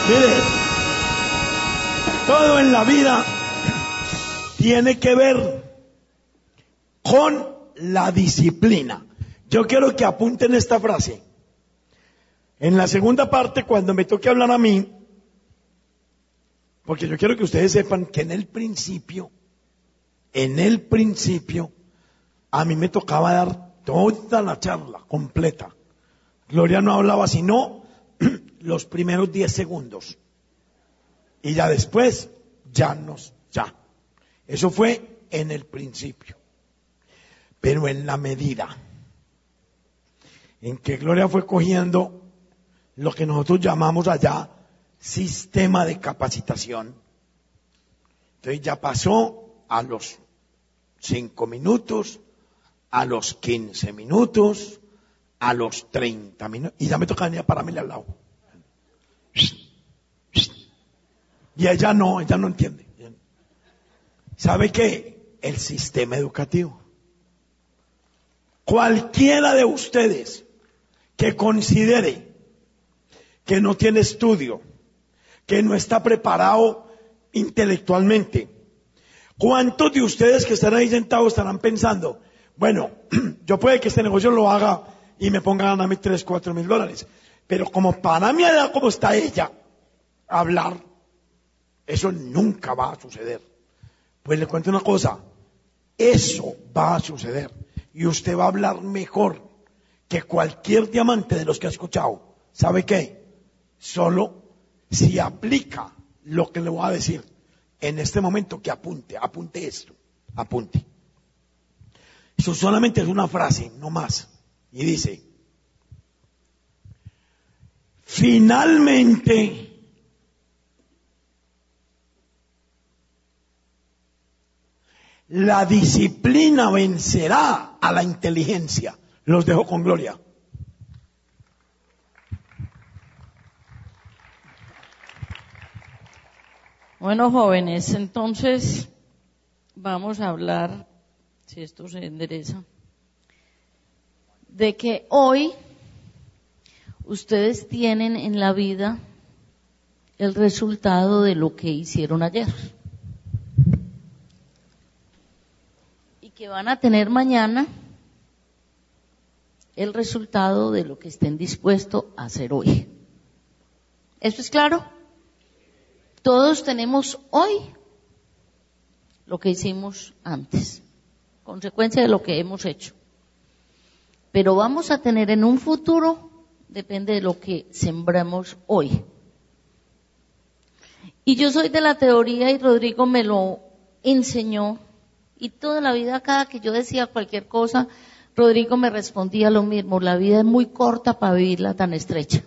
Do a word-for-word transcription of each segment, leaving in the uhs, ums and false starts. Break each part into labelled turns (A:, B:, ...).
A: Mire, todo en la vida tiene que ver con la disciplina. Yo quiero que apunten esta frase. En la segunda parte, cuando me toque hablar a mí, porque yo quiero que ustedes sepan que en el principio, en el principio, a mí me tocaba dar toda la charla completa. Gloria no hablaba sino los primeros diez segundos. Y ya después, ya nos, ya. Eso fue en el principio. Pero en la medida en que Gloria fue cogiendo lo que nosotros llamamos allá sistema de capacitación, entonces ya pasó a los cinco minutos, a los quince minutos, a los treinta minutos, y ya me toca venir a pararme al lado. Y ella no, ella no entiende. ¿Sabe qué? El sistema educativo. Cualquiera de ustedes que considere que no tiene estudio, que no está preparado intelectualmente, ¿cuántos de ustedes que están ahí sentados estarán pensando, bueno, yo puede que este negocio lo haga y me ponga a ganarme tres, cuatro mil dólares, pero como para mi edad, como está ella, hablar, eso nunca va a suceder? Pues le cuento una cosa, eso va a suceder y usted va a hablar mejor que cualquier diamante de los que ha escuchado. ¿Sabe qué? Solo si aplica lo que le voy a decir en este momento, que apunte, apunte esto, apunte. Eso solamente es una frase, no más. Y dice, finalmente, la disciplina vencerá a la inteligencia. Los dejo con Gloria.
B: Bueno, jóvenes, entonces vamos a hablar, si esto se endereza, de que hoy ustedes tienen en la vida el resultado de lo que hicieron ayer. Y que van a tener mañana el resultado de lo que estén dispuestos a hacer hoy. ¿Eso es claro? Todos tenemos hoy lo que hicimos antes, consecuencia de lo que hemos hecho. Pero vamos a tener en un futuro, depende de lo que sembramos hoy. Y yo soy de la teoría, y Rodrigo me lo enseñó, y toda la vida, cada que yo decía cualquier cosa, Rodrigo me respondía lo mismo: la vida es muy corta para vivirla tan estrecha.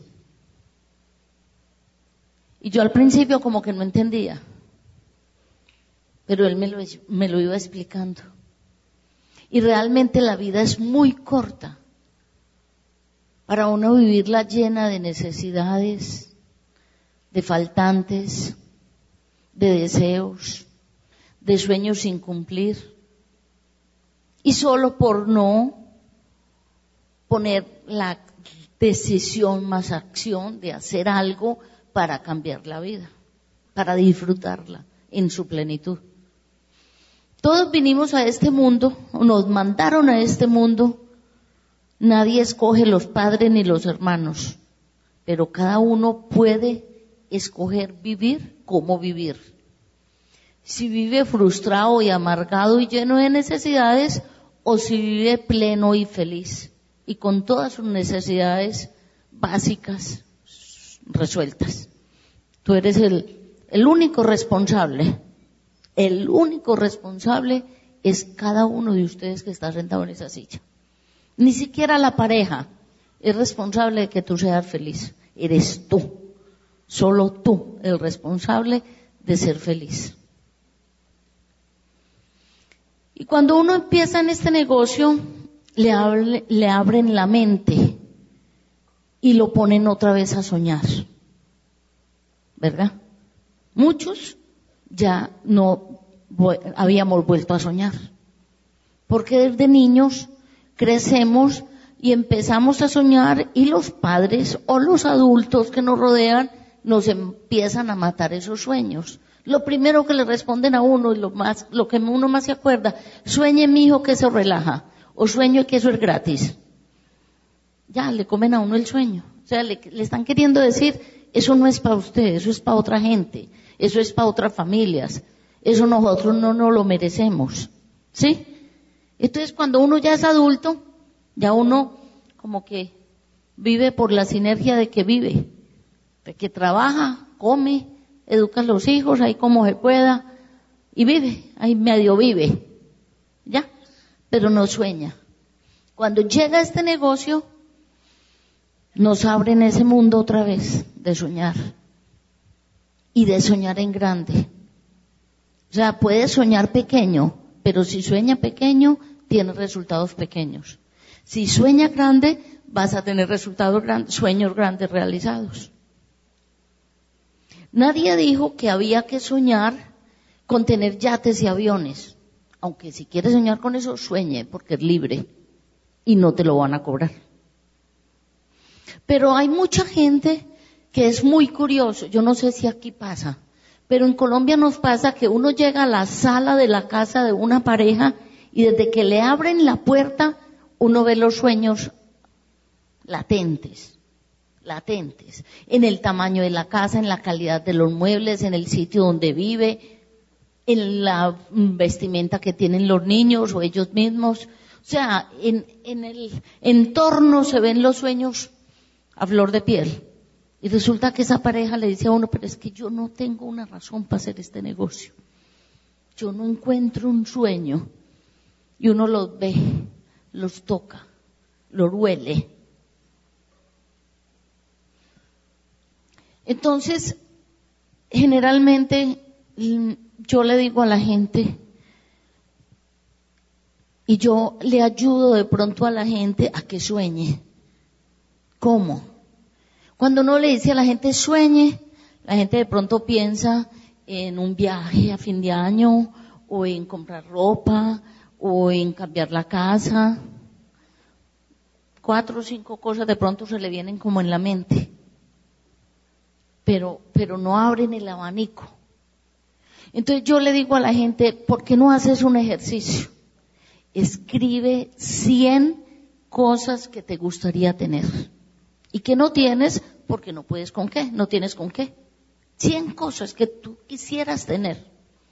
B: Y yo al principio como que no entendía, pero él me lo, me lo iba explicando. Y realmente la vida es muy corta para uno vivirla llena de necesidades, de faltantes, de deseos, de sueños sin cumplir. Y solo por no poner la decisión más acción de hacer algo para cambiar la vida, para disfrutarla en su plenitud. Todos vinimos a este mundo, nos mandaron a este mundo. Nadie escoge los padres ni los hermanos, pero cada uno puede escoger vivir cómo vivir. Si vive frustrado y amargado y lleno de necesidades, o si vive pleno y feliz y con todas sus necesidades básicas resueltas. Tú eres el, el único responsable. El único responsable es cada uno de ustedes que está sentado en esa silla. Ni siquiera la pareja es responsable de que tú seas feliz. Eres tú. Solo tú el responsable de ser feliz. Y cuando uno empieza en este negocio, le, hable, le abren la mente y lo ponen otra vez a soñar. ¿Verdad? Muchos ya no habíamos vuelto a soñar, porque desde niños crecemos y empezamos a soñar, y los padres o los adultos que nos rodean nos empiezan a matar esos sueños. Lo primero que le responden a uno, y lo más, lo que uno más se acuerda, sueñe mijo que eso relaja, o sueño que eso es gratis. Ya, le comen a uno el sueño. O sea, le, le están queriendo decir, eso no es para usted, eso es para otra gente, eso es para otras familias, eso nosotros no nos lo merecemos. ¿Sí? Entonces, cuando uno ya es adulto, ya uno como que vive por la sinergia de que vive, de que trabaja, come, educa a los hijos, ahí como se pueda, y vive, ahí medio vive, ¿ya? Pero no sueña. Cuando llega este negocio, nos abren ese mundo otra vez de soñar, y de soñar en grande. O sea, puede soñar pequeño, pero si sueña pequeño, tiene resultados pequeños. Si sueña grande, vas a tener resultados grandes, sueños grandes realizados. Nadie dijo que había que soñar con tener yates y aviones. Aunque si quieres soñar con eso, sueñe, porque es libre y no te lo van a cobrar. Pero hay mucha gente que es muy curioso. Yo no sé si aquí pasa, pero en Colombia nos pasa que uno llega a la sala de la casa de una pareja y desde que le abren la puerta, uno ve los sueños latentes, latentes, en el tamaño de la casa, en la calidad de los muebles, en el sitio donde vive, en la vestimenta que tienen los niños o ellos mismos. O sea, en, en el entorno se ven los sueños a flor de piel. Y resulta que esa pareja le dice a uno, pero es que yo no tengo una razón para hacer este negocio. Yo no encuentro un sueño. Y uno los ve, los toca, los huele. Entonces, generalmente yo le digo a la gente, y yo le ayudo de pronto a la gente a que sueñe. ¿Cómo? Cuando uno le dice a la gente sueñe, la gente de pronto piensa en un viaje a fin de año, o en comprar ropa, o en cambiar la casa. Cuatro o cinco cosas de pronto se le vienen como en la mente. Pero, pero no abren el abanico. Entonces yo le digo a la gente, ¿por qué no haces un ejercicio? Escribe cien cosas que te gustaría tener y que no tienes porque no puedes con qué, no tienes con qué. cien cosas que tú quisieras tener.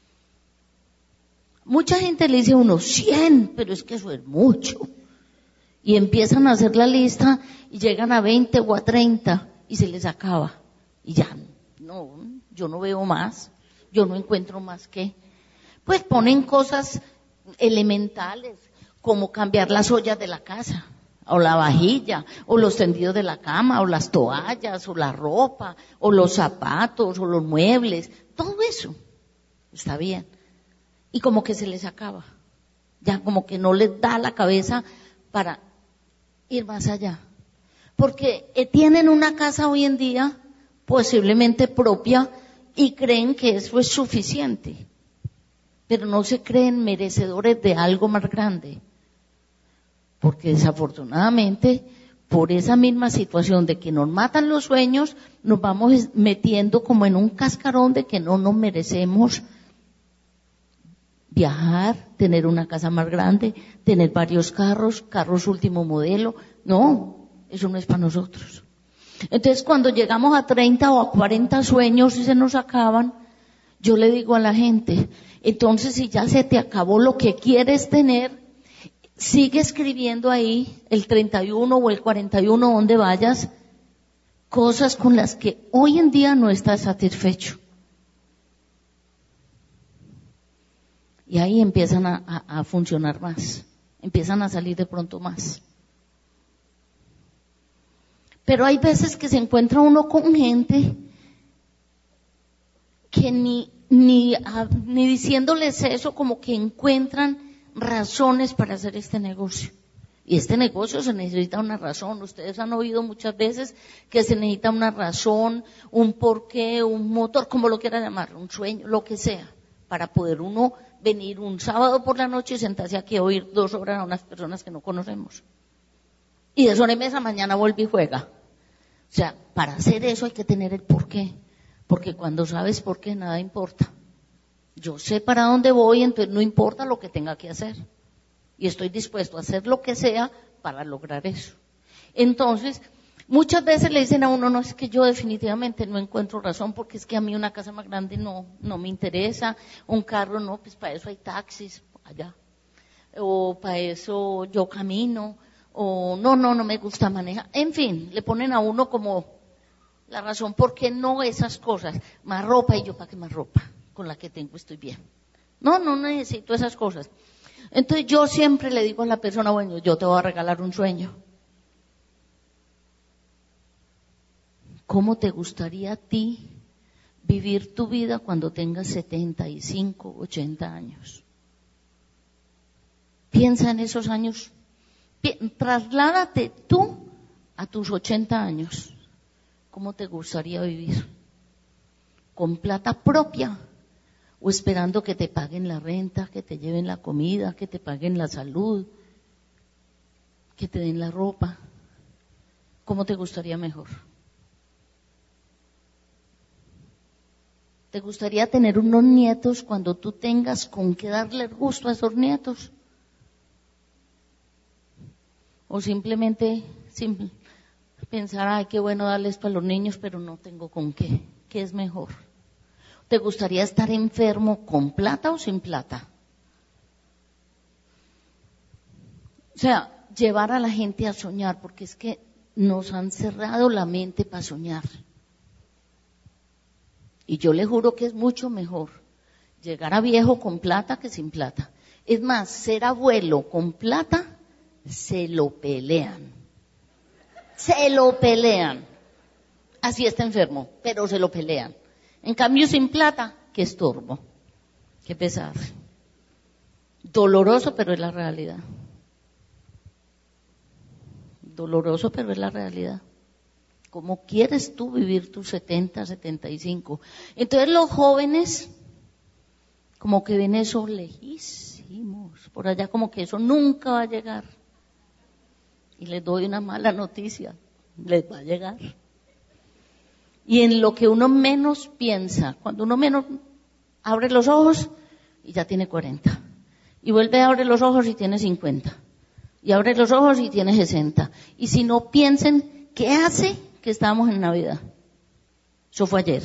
B: Mucha gente le dice a uno cien, pero es que eso es mucho. Y empiezan a hacer la lista y llegan a veinte o a treinta y se les acaba. Y ya, no, yo no veo más, yo no encuentro más que. Pues ponen cosas elementales, como cambiar las ollas de la casa, o la vajilla, o los tendidos de la cama, o las toallas, o la ropa, o los zapatos, o los muebles, todo eso está bien. Y como que se les acaba, ya como que no les da la cabeza para ir más allá. Porque tienen una casa hoy en día, posiblemente propia, y creen que eso es suficiente. Pero no se creen merecedores de algo más grande. Porque desafortunadamente, por esa misma situación de que nos matan los sueños, nos vamos metiendo como en un cascarón de que no nos merecemos viajar, tener una casa más grande, tener varios carros, carros último modelo. No, eso no es para nosotros. Entonces, cuando llegamos a treinta o a cuarenta sueños y se nos acaban, yo le digo a la gente, entonces si ya se te acabó lo que quieres tener, sigue escribiendo ahí el treinta y uno o el cuarenta y uno donde vayas, cosas con las que hoy en día no estás satisfecho. Y ahí empiezan a, a, a funcionar más, empiezan a salir de pronto más. Pero hay veces que se encuentra uno con gente que ni, ni, a, ni diciéndoles eso como que encuentran razones para hacer este negocio. Y este negocio se necesita una razón. Ustedes han oído muchas veces que se necesita una razón, un porqué, un motor, como lo quiera llamar, un sueño, lo que sea, para poder uno venir un sábado por la noche y sentarse aquí a oír dos horas a unas personas que no conocemos. Y de sobremesa mañana vuelve y juega. O sea, para hacer eso hay que tener el porqué, porque cuando sabes por qué, nada importa. Yo sé para dónde voy, entonces no importa lo que tenga que hacer. Y estoy dispuesto a hacer lo que sea para lograr eso. Entonces, muchas veces le dicen a uno, no, es que yo definitivamente no encuentro razón, porque es que a mí una casa más grande no, no me interesa, un carro no, pues para eso hay taxis allá, o para eso yo camino, o no, no, no me gusta manejar. En fin, le ponen a uno como la razón por qué no esas cosas. Más ropa, y yo, ¿para qué más ropa? Con la que tengo estoy bien. No, no necesito esas cosas. Entonces yo siempre le digo a la persona, bueno, yo te voy a regalar un sueño. ¿Cómo te gustaría a ti vivir tu vida cuando tengas setenta y cinco, ochenta años? Piensa en esos años, trasládate tú a tus ochenta años. ¿Cómo te gustaría vivir? ¿Con plata propia o esperando que te paguen la renta, que te lleven la comida, que te paguen la salud, que te den la ropa? ¿Cómo te gustaría mejor? ¿Te gustaría tener unos nietos cuando tú tengas con qué darle gusto a esos nietos? O simplemente simple, pensar, ay, qué bueno darle esto a los niños, pero no tengo con qué. ¿Qué es mejor? ¿Te gustaría estar enfermo con plata o sin plata? O sea, llevar a la gente a soñar, porque es que nos han cerrado la mente para soñar. Y yo le juro que es mucho mejor llegar a viejo con plata que sin plata. Es más, ser abuelo con plata, se lo pelean. Se lo pelean. Así está enfermo, pero se lo pelean. En cambio, sin plata, qué estorbo, qué pesar. Doloroso, pero es la realidad. Doloroso, pero es la realidad. ¿Cómo quieres tú vivir tus setenta, setenta y cinco? Entonces los jóvenes, como que ven eso lejísimos, por allá como que eso nunca va a llegar. Y les doy una mala noticia, les va a llegar. Y en lo que uno menos piensa, cuando uno menos abre los ojos y ya tiene cuarenta. Y vuelve a abrir los ojos y tiene cincuenta. Y abre los ojos y tiene sesenta. Y si no piensen, ¿qué hace que estábamos en Navidad? Eso fue ayer.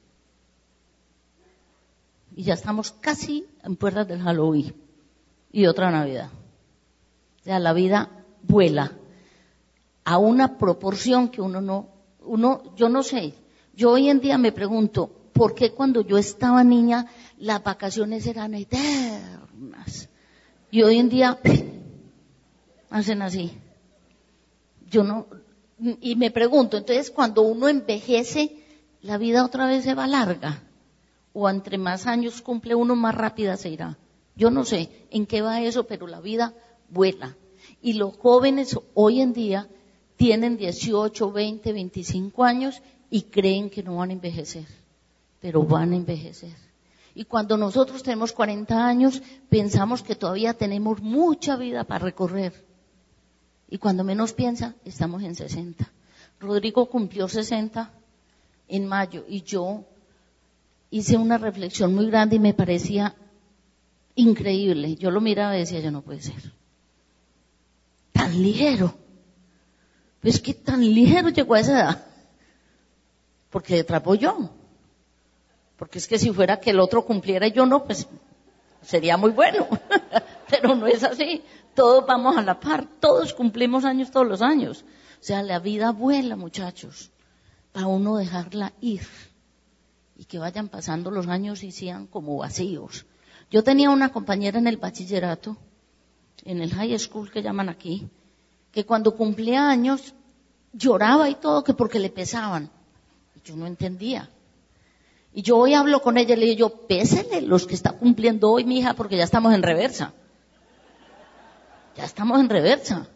B: Y ya estamos casi en puertas del Halloween. Y otra Navidad. O sea, la vida vuela a una proporción que uno no, uno, yo no sé. Yo hoy en día me pregunto, ¿por qué cuando yo estaba niña las vacaciones eran eternas? Y hoy en día hacen así. Yo no, y me pregunto, entonces cuando uno envejece, ¿la vida otra vez se va larga? ¿O entre más años cumple uno, más rápida se irá? Yo no sé en qué va eso, pero la vida vuela. Y los jóvenes hoy en día tienen dieciocho, veinte, veinticinco años y creen que no van a envejecer, pero van a envejecer. Y cuando nosotros tenemos cuarenta años, pensamos que todavía tenemos mucha vida para recorrer. Y cuando menos piensa, estamos en sesenta. Rodrigo cumplió sesenta en mayo y yo hice una reflexión muy grande y me parecía increíble. Yo lo miraba y decía, yo no puede ser. Tan ligero. Pues que tan ligero llegó a esa edad. Porque detrapó yo. Porque es que si fuera que el otro cumpliera y yo no, pues sería muy bueno. Pero no es así. Todos vamos a la par. Todos cumplimos años todos los años. O sea, la vida vuela, muchachos. Para uno dejarla ir. Y que vayan pasando los años y sean como vacíos. Yo tenía una compañera en el bachillerato, en el high school que llaman aquí, que cuando cumplía años lloraba y todo, que porque le pesaban. Yo no entendía. Y yo hoy hablo con ella y le digo, yo, pésele los que está cumpliendo hoy, mi hija, porque ya estamos en reversa. Ya estamos en reversa.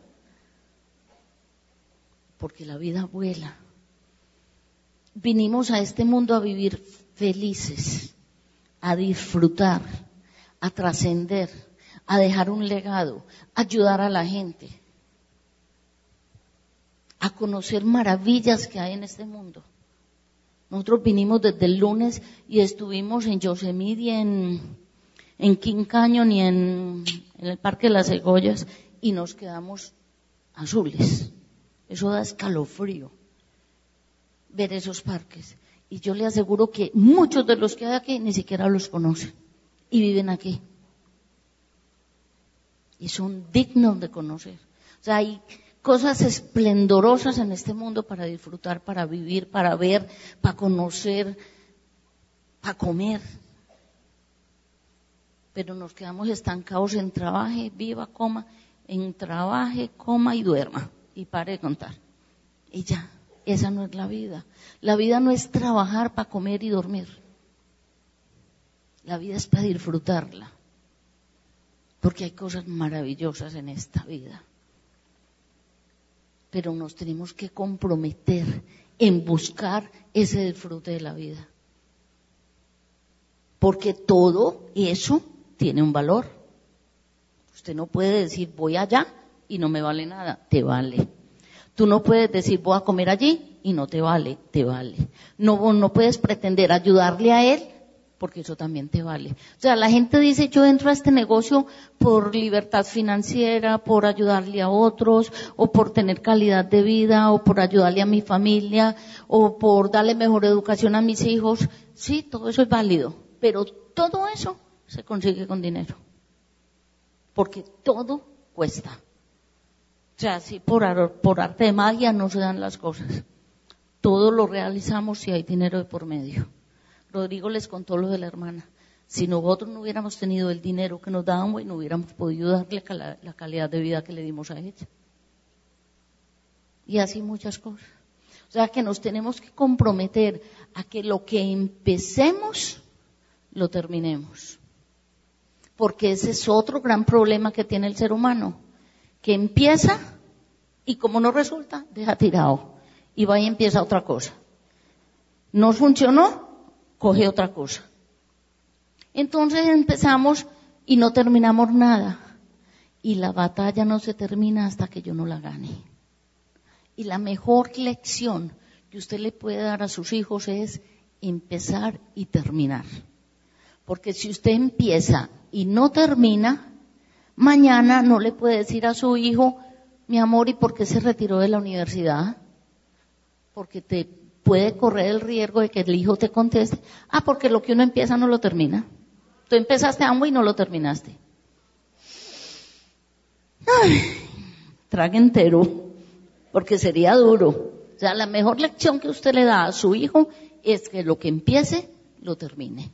B: Porque la vida vuela. Vinimos a este mundo a vivir felices, a disfrutar, a trascender, a dejar un legado, a ayudar a la gente. a conocer maravillas que hay en este mundo. Nosotros vinimos desde el lunes y estuvimos en Yosemite, en, en King Canyon y en, en el Parque de las Cebollas y nos quedamos azules. Eso da escalofrío, ver esos parques. Y yo le aseguro que muchos de los que hay aquí ni siquiera los conocen y viven aquí. Y son dignos de conocer. O sea, hay cosas esplendorosas en este mundo para disfrutar, para vivir, para ver, para conocer, para comer. Pero nos quedamos estancados en trabaje, viva, coma, en trabaje, coma y duerma. Y pare de contar. Y ya, esa no es la vida. La vida no es trabajar para comer y dormir. La vida es para disfrutarla. Porque hay cosas maravillosas en esta vida. Pero nos tenemos que comprometer en buscar ese disfrute de la vida. Porque todo eso tiene un valor. Usted no puede decir voy allá y no me vale nada, te vale. Tú no puedes decir voy a comer allí y no te vale, te vale. No, no puedes pretender ayudarle a él porque eso también te vale. O sea, la gente dice yo entro a este negocio por libertad financiera, por ayudarle a otros, o por tener calidad de vida, o por ayudarle a mi familia, o por darle mejor educación a mis hijos. Sí, todo eso es válido, pero todo eso se consigue con dinero. Porque todo cuesta. O sea, si por, por arte de magia no se dan las cosas. Todo lo realizamos si hay dinero de por medio. Rodrigo les contó lo de la hermana. Si nosotros no hubiéramos tenido el dinero que nos dábamos, no hubiéramos podido darle cala, la calidad de vida que le dimos a ella. Y así muchas cosas. O sea que nos tenemos que comprometer a que lo que empecemos, lo terminemos. Porque ese es otro gran problema que tiene el ser humano. Que empieza y como no resulta, deja tirado. Y va y empieza otra cosa. No funcionó, coge otra cosa. Entonces empezamos y no terminamos nada. Y la batalla no se termina hasta que yo no la gane. Y la mejor lección que usted le puede dar a sus hijos es empezar y terminar. Porque si usted empieza y no termina, mañana no le puede decir a su hijo, mi amor, ¿y por qué se retiró de la universidad? Porque te puede correr el riesgo de que el hijo te conteste, ah, porque lo que uno empieza no lo termina. Tú empezaste Amway y no lo terminaste. Ay, trague entero, porque sería duro. O sea, la mejor lección que usted le da a su hijo es que lo que empiece, lo termine.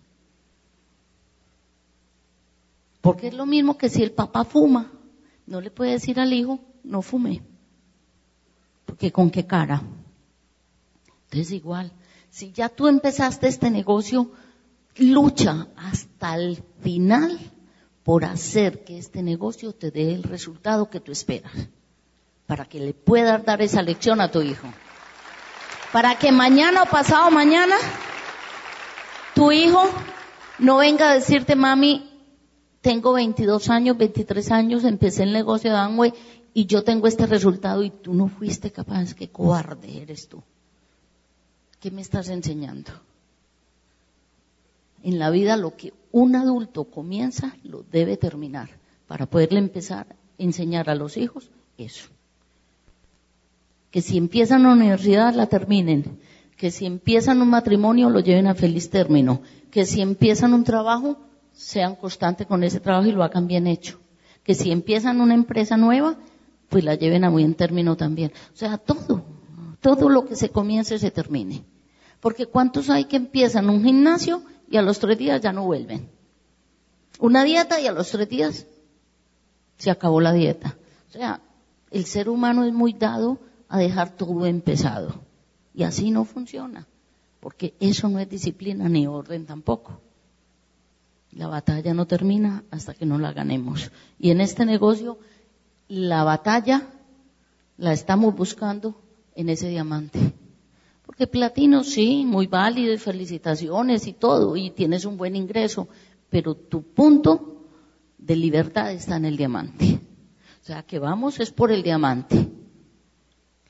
B: Porque es lo mismo que si el papá fuma, no le puede decir al hijo, no fume. Porque ¿con qué cara? Entonces igual, si ya tú empezaste este negocio, lucha hasta el final por hacer que este negocio te dé el resultado que tú esperas. Para que le puedas dar esa lección a tu hijo. Para que mañana o pasado mañana, tu hijo no venga a decirte, mami, tengo veintidós años, veintitrés años, empecé el negocio de Amway y yo tengo este resultado y tú no fuiste capaz. Qué cobarde eres tú. ¿Qué me estás enseñando? En la vida lo que un adulto comienza, lo debe terminar para poderle empezar a enseñar a los hijos eso. Que si empiezan la universidad, la terminen. Que si empiezan un matrimonio, lo lleven a feliz término. Que si empiezan un trabajo, sean constantes con ese trabajo y lo hagan bien hecho. Que si empiezan una empresa nueva, pues la lleven a buen término también. O sea, todo, todo lo que se comience se termine. Porque ¿cuántos hay que empiezan un gimnasio y a los tres días ya no vuelven? Una dieta y a los tres días se acabó la dieta. O sea, el ser humano es muy dado a dejar todo empezado. Y así no funciona. Porque eso no es disciplina ni orden tampoco. La batalla no termina hasta que no la ganemos. Y en este negocio, la batalla la estamos buscando en ese diamante. Porque platino sí, muy válido y felicitaciones y todo, y tienes un buen ingreso, pero tu punto de libertad está en el diamante. O sea, que vamos es por el diamante.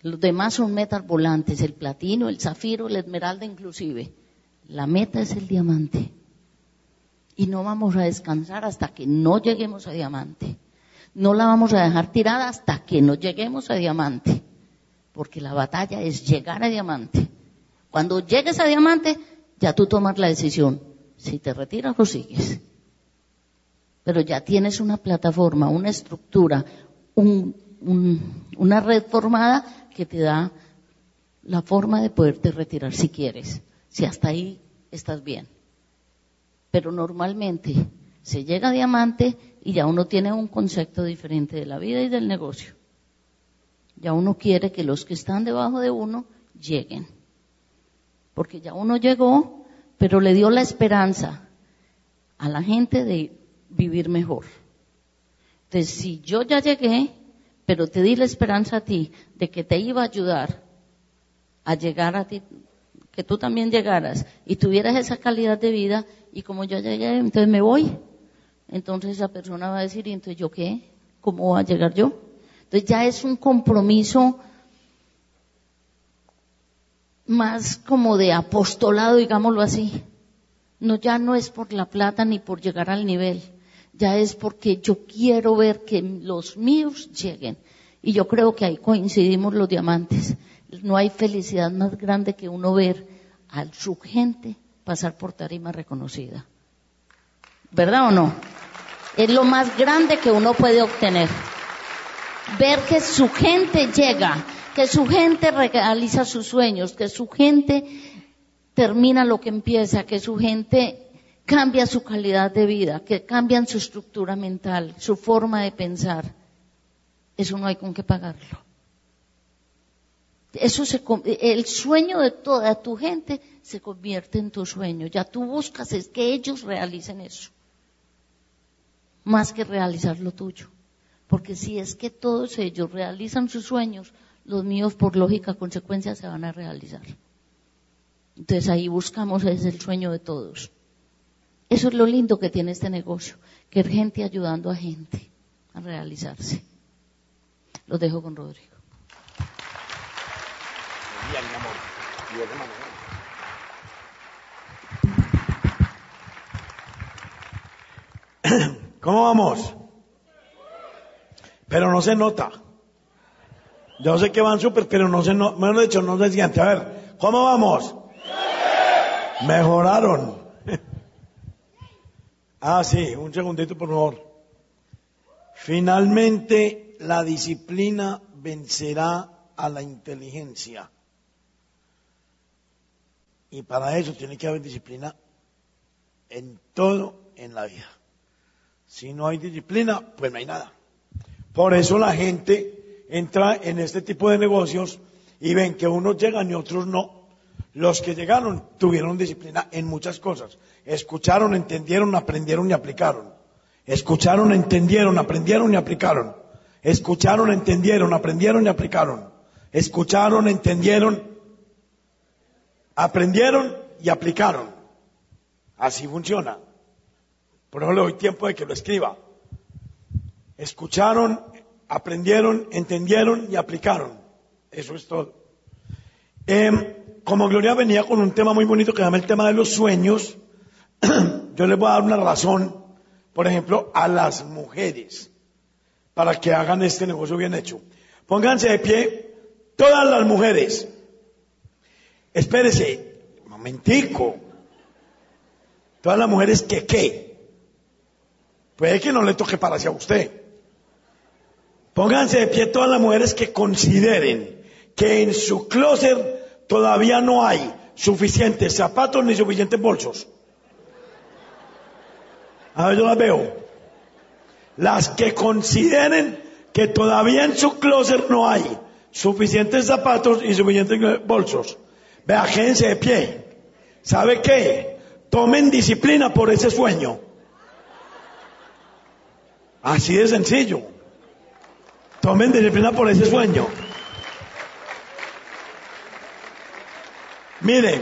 B: Los demás son metas volantes, el platino, el zafiro, el esmeralda inclusive. La meta es el diamante. Y no vamos a descansar hasta que no lleguemos a diamante. No la vamos a dejar tirada hasta que no lleguemos a diamante. Porque la batalla es llegar a diamante. Cuando llegues a diamante, ya tú tomas la decisión. Si te retiras o sigues. Pero ya tienes una plataforma, una estructura, un, un, una red formada que te da la forma de poderte retirar si quieres. Si hasta ahí estás bien. Pero normalmente se llega a diamante y ya uno tiene un concepto diferente de la vida y del negocio. Ya uno quiere que los que están debajo de uno lleguen. Porque ya uno llegó, pero le dio la esperanza a la gente de vivir mejor. Entonces, si yo ya llegué, pero te di la esperanza a ti de que te iba a ayudar a llegar a ti, que tú también llegaras y tuvieras esa calidad de vida, y como yo llegué, entonces me voy. Entonces esa persona va a decir, ¿y entonces yo qué? ¿Cómo voy a llegar yo? Entonces ya es un compromiso más como de apostolado, digámoslo así. No, ya no es por la plata ni por llegar al nivel. Ya es porque yo quiero ver que los míos lleguen. Y yo creo que ahí coincidimos los diamantes. No hay felicidad más grande que uno ver a su gente pasar por tarima reconocida. ¿Verdad o no? Es lo más grande que uno puede obtener. Ver que su gente llega, que su gente realiza sus sueños, que su gente termina lo que empieza, que su gente cambia su calidad de vida, que cambian su estructura mental, su forma de pensar. Eso no hay con qué pagarlo. Eso se, el sueño de toda tu gente se convierte en tu sueño. Ya tú buscas es que ellos realicen eso, más que realizar lo tuyo. Porque si es que todos ellos realizan sus sueños, los míos por lógica consecuencia se van a realizar. Entonces ahí buscamos es el sueño de todos. Eso es lo lindo que tiene este negocio, que es gente ayudando a gente a realizarse. Los dejo con Rodrigo.
A: ¿Cómo vamos? Pero no se nota. Yo sé que van súper, pero no se nota. Mejor dicho, no se siente. A ver, ¿cómo vamos? Mejoraron. Ah, sí, un segundito, por favor. Finalmente, la disciplina vencerá a la inteligencia. Y para eso tiene que haber disciplina en todo en la vida. Si no hay disciplina, pues no hay nada. Por eso la gente entra en este tipo de negocios y ven que unos llegan y otros no. Los que llegaron tuvieron disciplina en muchas cosas. Escucharon, entendieron, aprendieron y aplicaron. Escucharon, entendieron, aprendieron y aplicaron. Escucharon, entendieron, aprendieron y aplicaron. Escucharon, entendieron, aprendieron y aplicaron. Así funciona. Por eso le doy tiempo de que lo escriba. Escucharon, aprendieron, entendieron y aplicaron. Eso es todo. Eh, como Gloria venía con un tema muy bonito que se llama el tema de los sueños, yo les voy a dar una razón, por ejemplo, a las mujeres, para que hagan este negocio bien hecho. Pónganse de pie, todas las mujeres. Espérese, un momentico. Todas las mujeres que qué. Puede que no le toque para hacia usted. Pónganse de pie todas las mujeres que consideren que en su closet todavía no hay suficientes zapatos ni suficientes bolsos. A ver, yo las veo. Las que consideren que todavía en su closet no hay suficientes zapatos y suficientes bolsos. Vea, quédense de pie. ¿Sabe qué? Tomen disciplina por ese sueño. Así de sencillo. Tomen disciplina por ese sueño. Miren,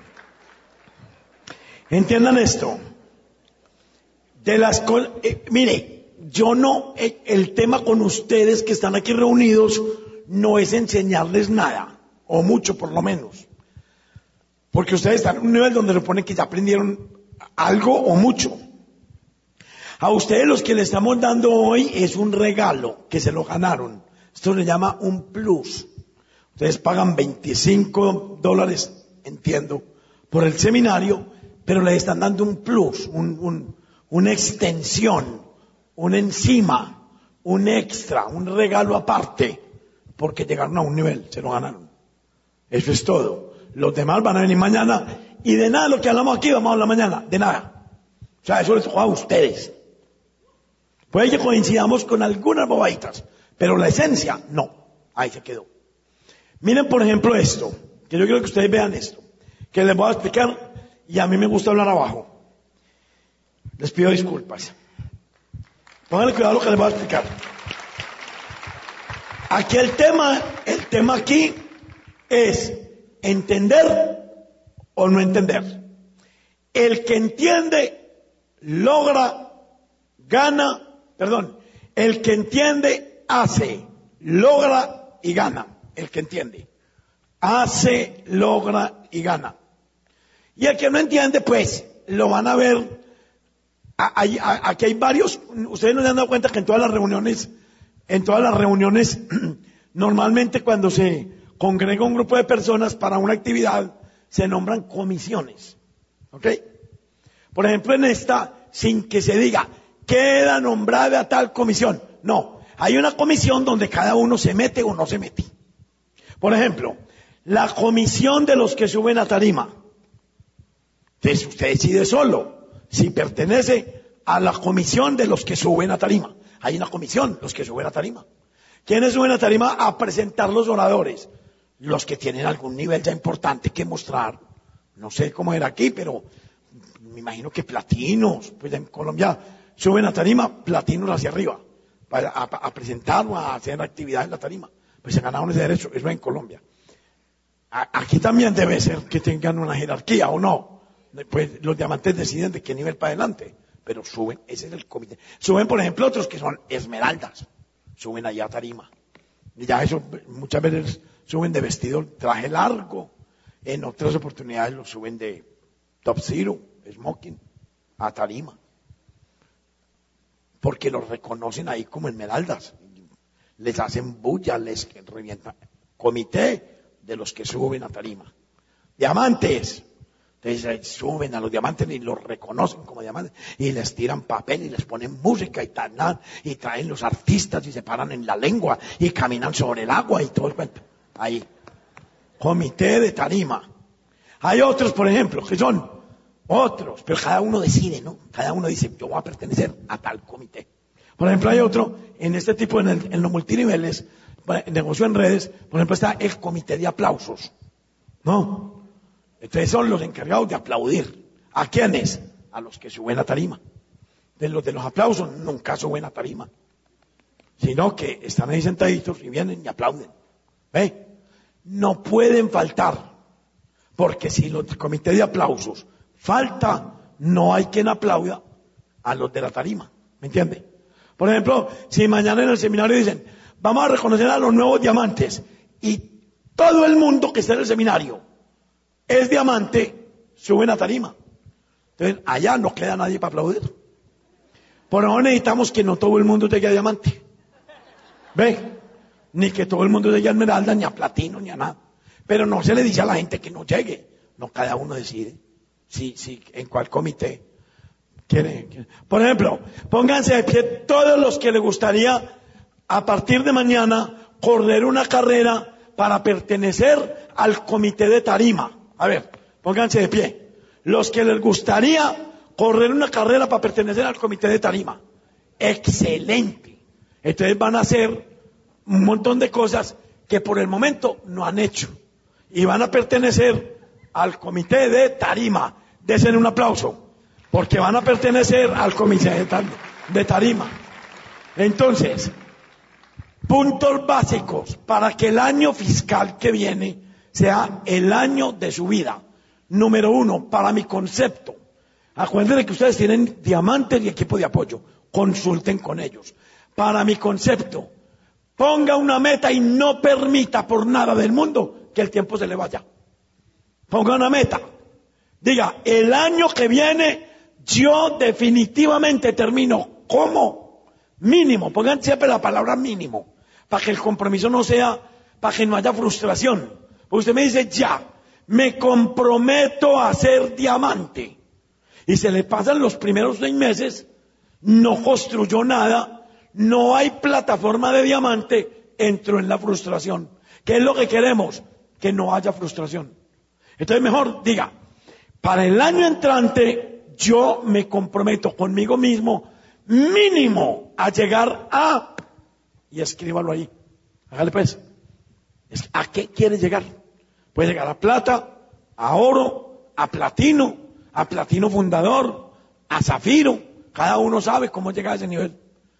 A: entiendan esto. De las eh, mire, yo no, eh, el tema con ustedes que están aquí reunidos no es enseñarles nada, o mucho por lo menos. Porque ustedes están en un nivel donde supone que ya aprendieron algo o mucho. A ustedes los que le estamos dando hoy es un regalo que se lo ganaron. Esto se llama un plus. Ustedes pagan veinticinco dólares, entiendo, por el seminario, pero les están dando un plus, un, un, una extensión, un encima, un extra, un regalo aparte, porque llegaron a un nivel, se lo ganaron. Eso es todo. Los demás van a venir mañana y de nada lo que hablamos aquí vamos a hablar mañana, de nada. O sea, eso les tocó a ustedes. Puede que coincidamos con algunas bobaditas, pero la esencia, no. Ahí se quedó. Miren, por ejemplo, esto, que yo quiero que ustedes vean esto, que les voy a explicar, y a mí me gusta hablar abajo. Les pido disculpas. Pónganle cuidado a lo que les voy a explicar. Aquí el tema, el tema aquí es entender o no entender. El que entiende, logra, gana, perdón, el que entiende, hace, logra y gana. El que entiende, hace, logra y gana. Y el que no entiende, pues, lo van a ver. Hay, aquí hay varios, ustedes no se han dado cuenta que en todas las reuniones, en todas las reuniones, normalmente cuando se congrega un grupo de personas para una actividad, se nombran comisiones. ¿Ok? Por ejemplo, en esta, sin que se diga, queda nombrada tal comisión. No, hay una comisión donde cada uno se mete o no se mete. Por ejemplo, la comisión de los que suben a tarima. Entonces usted decide solo si pertenece a la comisión de los que suben a tarima. Hay una comisión, los que suben a tarima. ¿Quiénes suben a tarima? A presentar los oradores. Los que tienen algún nivel ya importante que mostrar. No sé cómo era aquí, pero me imagino que platinos. Pues en Colombia suben a tarima, platinos hacia arriba. Para, a, a presentar o a hacer actividades en la tarima. Pues se ganaron ese derecho, eso en Colombia. A, aquí también debe ser que tengan una jerarquía, ¿o no? Pues los diamantes deciden de qué nivel para adelante, pero suben, ese es el comité. Suben, por ejemplo, otros que son esmeraldas, suben allá a tarima. Y ya eso, muchas veces suben de vestido, traje largo, en otras oportunidades los suben de top zero, smoking, a tarima. Porque los reconocen ahí como esmeraldas. Les hacen bulla, les revientan. Comité de los que suben a tarima. Diamantes. Entonces suben a los diamantes y los reconocen como diamantes. Y les tiran papel y les ponen música y tal, y traen los artistas y se paran en la lengua y caminan sobre el agua y todo el cuento. Ahí. Comité de tarima. Hay otros, por ejemplo, que son otros, pero cada uno decide, ¿no? Cada uno dice, yo voy a pertenecer a tal comité. Por ejemplo, hay otro, en este tipo, en, el, en los multiniveles, en negocio en redes, por ejemplo, está el comité de aplausos. ¿No? Entonces son los encargados de aplaudir. ¿A quiénes? A los que suben a tarima. De los de los aplausos nunca suben a tarima. Sino que están ahí sentaditos y vienen y aplauden. ¿Ve? No pueden faltar. Porque si los del comité de aplausos falta, no hay quien aplauda a los de la tarima. ¿Me entiende? Por ejemplo, si mañana en el seminario dicen, vamos a reconocer a los nuevos diamantes, y todo el mundo que está en el seminario es diamante, suben a tarima. Entonces, allá no queda nadie para aplaudir. Por ahora necesitamos que no todo el mundo llegue a diamante. ¿Ve? Ni que todo el mundo llegue a esmeralda, ni a platino, ni a nada. Pero no se le dice a la gente que no llegue. No, cada uno decide si, si, en cuál comité quiere, quiere. Por ejemplo, pónganse de pie todos los que les gustaría a partir de mañana correr una carrera para pertenecer al comité de tarima. A ver, pónganse de pie. Los que les gustaría correr una carrera para pertenecer al comité de tarima. Excelente. Entonces van a hacer un montón de cosas que por el momento no han hecho. Y van a pertenecer al comité de tarima. Desen un aplauso. Porque van a pertenecer al comité de, tar- de tarima. Entonces, puntos básicos para que el año fiscal que viene sea el año de su vida. Número uno, para mi concepto. Acuérdense que ustedes tienen diamantes y equipo de apoyo. Consulten con ellos. Para mi concepto, Ponga una meta y no permita por nada del mundo que el tiempo se le vaya. Ponga una meta. Diga, el año que viene yo definitivamente termino como mínimo. Pongan siempre la palabra mínimo, para que el compromiso no sea, para que no haya frustración. Porque usted me dice, ya, me comprometo a ser diamante. Y se le pasan los primeros seis meses, no construyó nada, no hay plataforma de diamante, entró en la frustración. ¿Qué es lo que queremos? Que no haya frustración. Entonces mejor diga, para el año entrante yo me comprometo conmigo mismo mínimo a llegar a, y escríbalo ahí, hágale pues, ¿a qué quiere llegar? Puede llegar a plata, a oro, a platino, a platino fundador, a zafiro, cada uno sabe cómo llegar a ese nivel.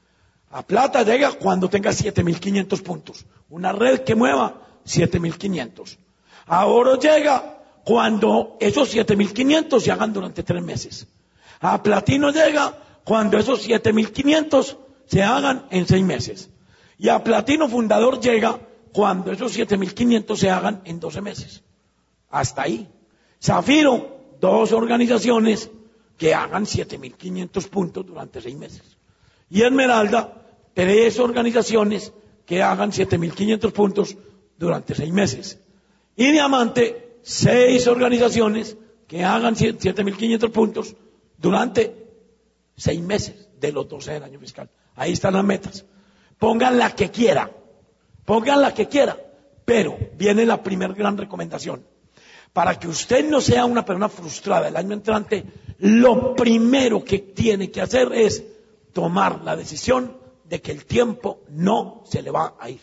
A: A plata llega cuando tenga siete mil quinientos puntos, una red que mueva siete mil quinientos. A oro llega cuando esos siete mil quinientos se hagan durante tres meses. A platino llega cuando esos siete mil quinientos se hagan en seis meses. Y a platino fundador llega cuando esos siete mil quinientos se hagan en doce meses. Hasta ahí. Zafiro, dos organizaciones que hagan siete mil quinientos puntos durante seis meses. Y Esmeralda, tres organizaciones que hagan siete mil quinientos puntos durante seis meses. Y Diamante, seis organizaciones que hagan siete mil quinientos puntos durante seis meses de los doce del año fiscal. Ahí están las metas. Pongan la que quiera, pongan la que quiera, pero viene la primera gran recomendación. Para que usted no sea una persona frustrada el año entrante, lo primero que tiene que hacer es tomar la decisión de que el tiempo no se le va a ir.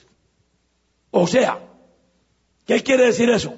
A: O sea, ¿qué quiere decir eso?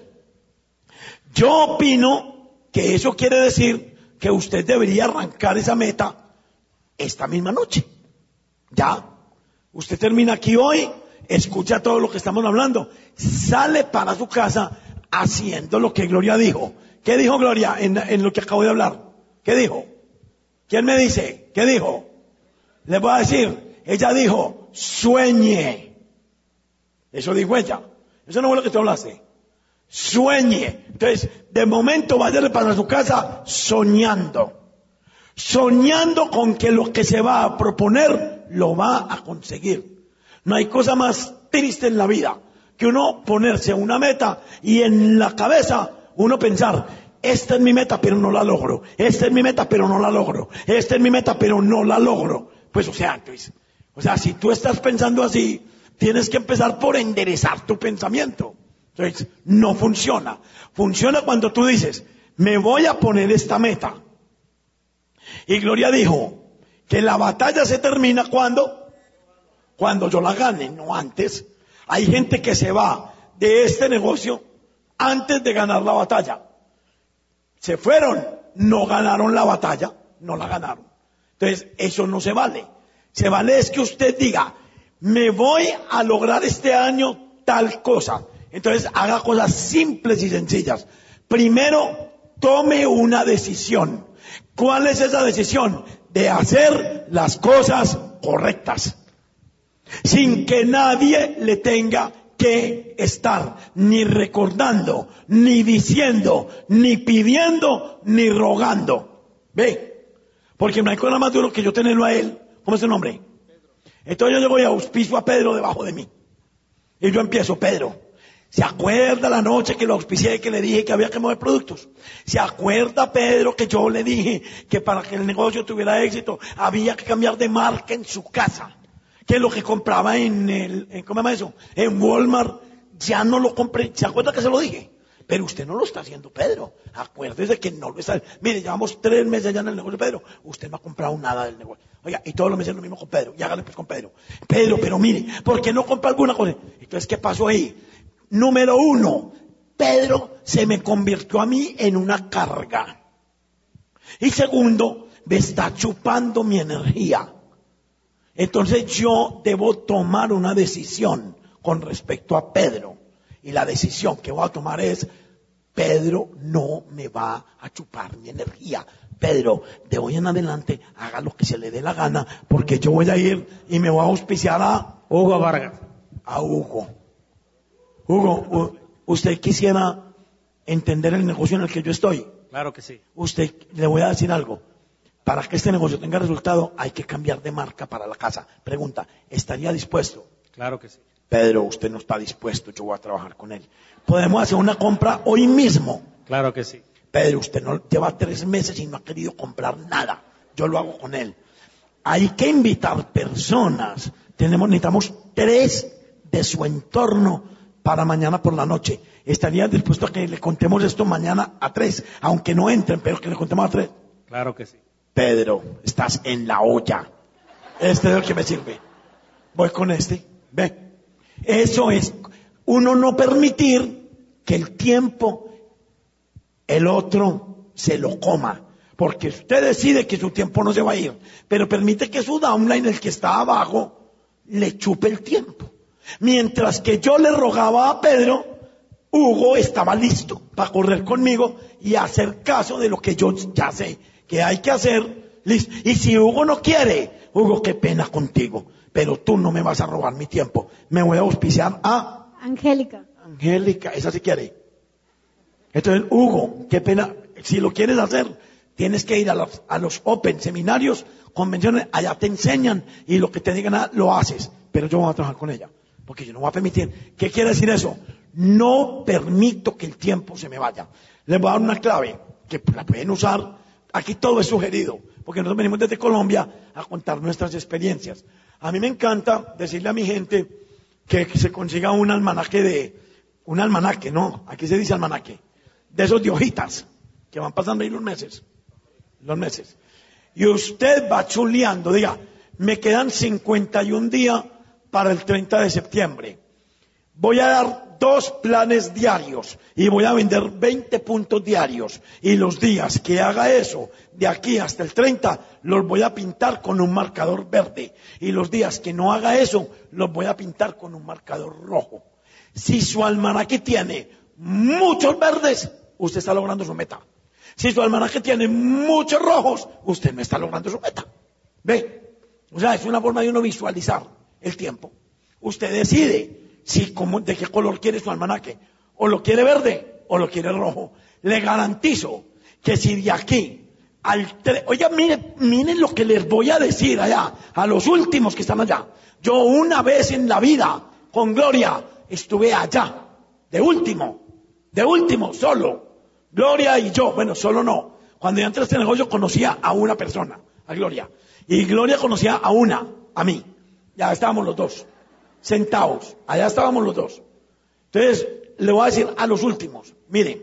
A: Yo opino que eso quiere decir que usted debería arrancar esa meta esta misma noche. Ya, usted termina aquí hoy, escucha todo lo que estamos hablando, sale para su casa haciendo lo que Gloria dijo. ¿Qué dijo Gloria en, en lo que acabo de hablar? ¿Qué dijo? ¿Quién me dice? ¿Qué dijo? Les voy a decir, ella dijo, sueñe. Eso dijo ella. Eso no fue lo que tú hablaste. Sueñe. Entonces, de momento vaya para su casa soñando. Soñando con que lo que se va a proponer lo va a conseguir. No hay cosa más triste en la vida que uno ponerse una meta y en la cabeza uno pensar, esta es mi meta pero no la logro, esta es mi meta pero no la logro, esta es mi meta pero no la logro. Pues o sea, pues, o sea, si tú estás pensando así, tienes que empezar por enderezar tu pensamiento. Entonces, no funciona. Funciona cuando tú dices, me voy a poner esta meta. Y Gloria dijo que la batalla se termina cuando, cuando yo la gane, no antes. Hay gente que se va de este negocio antes de ganar la batalla. Se fueron, no ganaron la batalla, no la ganaron. Entonces, eso no se vale. Se vale es que usted diga, me voy a lograr este año tal cosa. Entonces, haga cosas simples y sencillas. Primero, tome una decisión. ¿Cuál es esa decisión? De hacer las cosas correctas. Sin que nadie le tenga que estar ni recordando, ni diciendo, ni pidiendo, ni rogando. ¿Ve? Porque no hay cosa más duro que yo tenerlo a él. ¿Cómo es el nombre? Entonces yo llego y auspicio a Pedro debajo de mí. Y yo empiezo, Pedro, ¿se acuerda la noche que lo auspicié, que le dije que había que mover productos? ¿Se acuerda, Pedro, que yo le dije que para que el negocio tuviera éxito había que cambiar de marca en su casa? Que lo que compraba en el, en, ¿cómo se llama eso? En Walmart, ya no lo compré. ¿Se acuerda que se lo dije? Pero usted no lo está haciendo, Pedro. Acuérdese que no lo está. Mire, llevamos tres meses ya en el negocio, Pedro. Usted no ha comprado nada del negocio. Oiga, y todos los meses lo mismo con Pedro. Y hágale pues con Pedro. Pedro, pero mire, ¿por qué no compra alguna cosa? Entonces, ¿qué pasó ahí? Número uno, Pedro se me convirtió a mí en una carga. Y segundo, me está chupando mi energía. Entonces yo debo tomar una decisión con respecto a Pedro. Y la decisión que voy a tomar es, Pedro no me va a chupar mi energía. Pedro, de hoy en adelante, haga lo que se le dé la gana, porque yo voy a ir y me voy a auspiciar a
C: Hugo Vargas.
A: a Hugo. Hugo, ¿usted quisiera entender el negocio en el que yo estoy?
C: Claro que sí.
A: Usted, le voy a decir algo. Para que este negocio tenga resultado, hay que cambiar de marca para la casa. Pregunta, ¿estaría dispuesto?
C: Claro que sí.
A: Pedro, usted no está dispuesto, yo voy a trabajar con él. ¿Podemos hacer una compra hoy mismo?
C: Claro que sí.
A: Pedro, usted no lleva tres meses y no ha querido comprar nada. Yo lo hago con él. Hay que invitar personas. Tenemos, necesitamos tres de su entorno para mañana por la noche. ¿Estaría dispuesto a que le contemos esto mañana a tres? Aunque no entren, pero que le contemos a tres.
C: Claro que sí.
A: Pedro, estás en la olla. Este es el que me sirve. Voy con este. Ve. Eso es, uno no permitir que el tiempo, el otro, se lo coma. Porque usted decide que su tiempo no se va a ir, pero permite que su downline, el que está abajo, le chupe el tiempo. Mientras que yo le rogaba a Pedro, Hugo estaba listo para correr conmigo y hacer caso de lo que yo ya sé que hay que hacer. Listo. Y si Hugo no quiere, Hugo, qué pena contigo, pero tú no me vas a robar mi tiempo. Me voy a auspiciar a
D: Angélica.
A: Angélica, esa sí quiere. Entonces, Hugo, qué pena, si lo quieres hacer, tienes que ir a los, a los open, seminarios, convenciones, allá te enseñan y lo que te digan lo haces, pero yo voy a trabajar con ella, porque yo no voy a permitir. ¿Qué quiere decir eso? No permito que el tiempo se me vaya. Les voy a dar una clave, que la pueden usar, aquí todo es sugerido, porque nosotros venimos desde Colombia a contar nuestras experiencias. A mí me encanta decirle a mi gente que se consiga un almanaque de, un almanaque, no, aquí se dice almanaque, de esos de hojitas, que van pasando ahí los meses, los meses. Y usted va chuleando, diga, me quedan cincuenta y un días para el treinta de septiembre. Voy a dar dos planes diarios y voy a vender veinte puntos diarios. Y los días que haga eso, de aquí hasta el treinta, los voy a pintar con un marcador verde. Y los días que no haga eso, los voy a pintar con un marcador rojo. Si su almanaque tiene muchos verdes, usted está logrando su meta. Si su almanaque tiene muchos rojos, usted no está logrando su meta. ¿Ve? O sea, es una forma de uno visualizar el tiempo. Usted decide si, como, de qué color quiere su almanaque. O lo quiere verde o lo quiere rojo. Le garantizo que si de aquí al tre... Oiga, miren, miren lo que les voy a decir allá, a los últimos que están allá. Yo una vez en la vida, con Gloria, estuve allá, de último, de último, solo. Gloria y yo, bueno, solo no. Cuando yo entré a este negocio conocía a una persona, a Gloria. Y Gloria conocía a una, a mí. Ya estábamos los dos, sentados, allá estábamos los dos. Entonces, le voy a decir a los últimos, miren,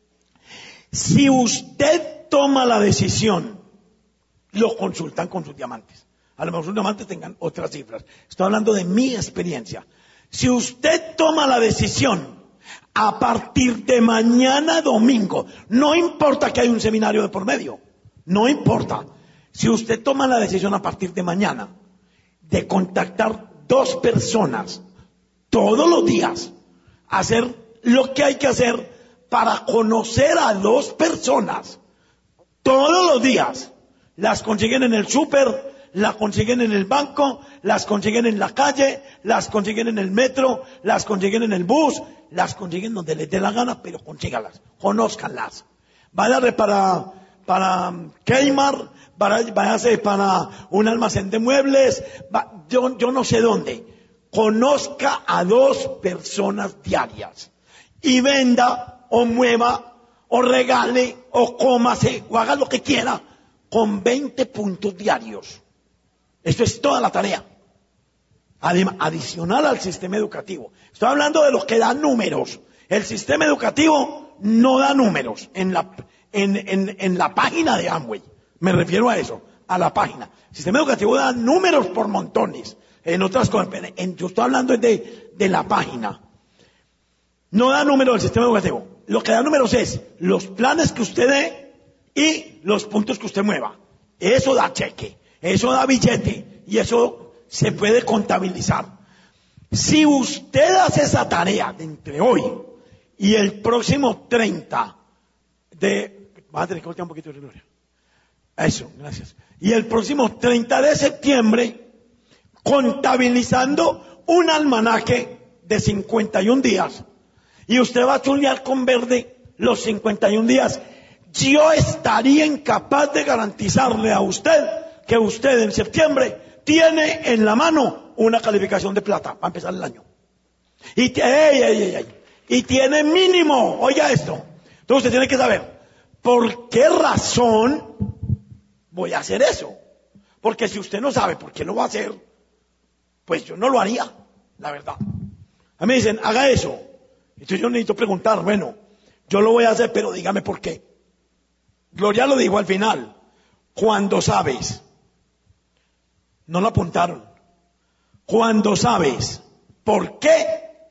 A: si usted toma la decisión, lo consultan con sus diamantes. A lo mejor sus diamantes tengan otras cifras. Estoy hablando de mi experiencia. Si usted toma la decisión, a partir de mañana domingo, no importa que haya un seminario de por medio, no importa. Si usted toma la decisión a partir de mañana de contactar dos personas todos los días, hacer lo que hay que hacer para conocer a dos personas todos los días, las consiguen en el súper, las consiguen en el banco, las consiguen en la calle, las consiguen en el metro, las consiguen en el bus, las consiguen donde les dé la gana, pero consígalas, conózcanlas. Váyase para, para Kmart, váyase para un almacén de muebles, va, yo, yo no sé dónde. Conozca a dos personas diarias y venda o mueva o regale o cómase o haga lo que quiera con veinte puntos diarios. Eso es toda la tarea. Adicional al sistema educativo. Estoy hablando de los que dan números. El sistema educativo no da números en la, en, en, en la página de Amway. Me refiero a eso, a la página. El sistema educativo da números por montones. En otras cosas, en, yo estoy hablando de, de la página. No da números el sistema educativo. Lo que da números es los planes que usted dé y los puntos que usted mueva. Eso da cheque, eso da billete y eso se puede contabilizar. Si usted hace esa tarea de entre hoy y el próximo treinta de... Va a tener que voltear un poquito de gloria. Eso, gracias. Y el próximo treinta de septiembre, contabilizando un almanaque de cincuenta y un días y usted va a chulear con verde los cincuenta y un días, yo estaría incapaz de garantizarle a usted que usted en septiembre tiene en la mano una calificación de plata para empezar el año. Y, t- ey, ey, ey, ey. y tiene mínimo, oiga esto, entonces usted tiene que saber por qué razón voy a hacer eso. Porque si usted no sabe por qué lo va a hacer, pues yo no lo haría, la verdad. A mí me dicen, haga eso. Entonces yo necesito preguntar, bueno, yo lo voy a hacer, pero dígame por qué. Gloria lo dijo al final, cuando sabes, no lo apuntaron, cuando sabes por qué,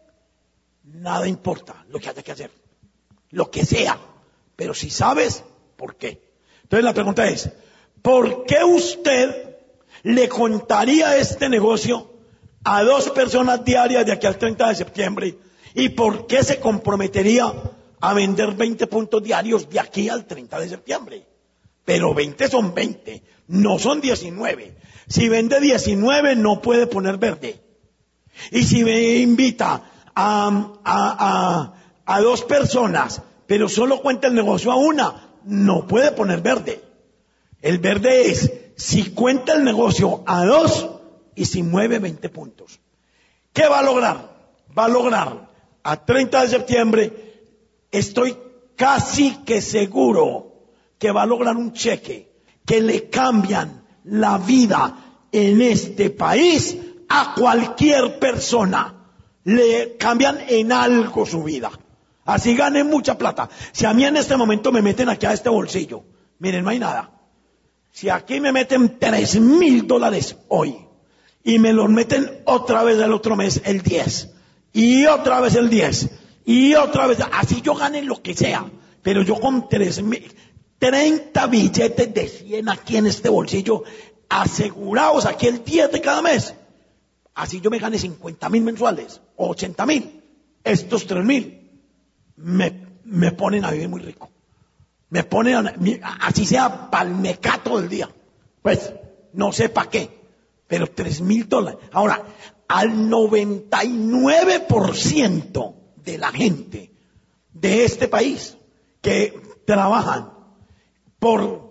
A: nada importa lo que haya que hacer, lo que sea, pero si sabes por qué. Entonces la pregunta es, ¿por qué usted le contaría este negocio a dos personas diarias de aquí al treinta de septiembre? ¿Y por qué se comprometería a vender veinte puntos diarios de aquí al treinta de septiembre? Pero veinte son veinte, no son diecinueve. Si vende diecinueve no puede poner verde. Y si me invita a, a, a, a dos personas, pero solo cuenta el negocio a una, no puede poner verde. El verde es si cuenta el negocio a dos y si mueve veinte puntos. ¿Qué va a lograr? Va a lograr a treinta de septiembre, estoy casi que seguro que va a lograr un cheque que le cambian la vida en este país a cualquier persona. Le cambian en algo su vida. Así gane mucha plata. Si a mí en este momento me meten aquí a este bolsillo, miren, no hay nada. Si aquí me meten tres mil dólares hoy y me los meten otra vez el otro mes, el diez, y otra vez el diez, y otra vez, así yo gane lo que sea, pero yo con tres mil, treinta billetes de cien aquí en este bolsillo, asegurados aquí el diez de cada mes, así yo me gane cincuenta mil mensuales, o ochenta mil, estos tres mil, me, me ponen a vivir muy rico. Me ponen, a, así sea pa'l mecato del día. Pues, no sé para qué, pero tres mil dólares. Ahora, al noventa y nueve por ciento de la gente de este país que trabajan por,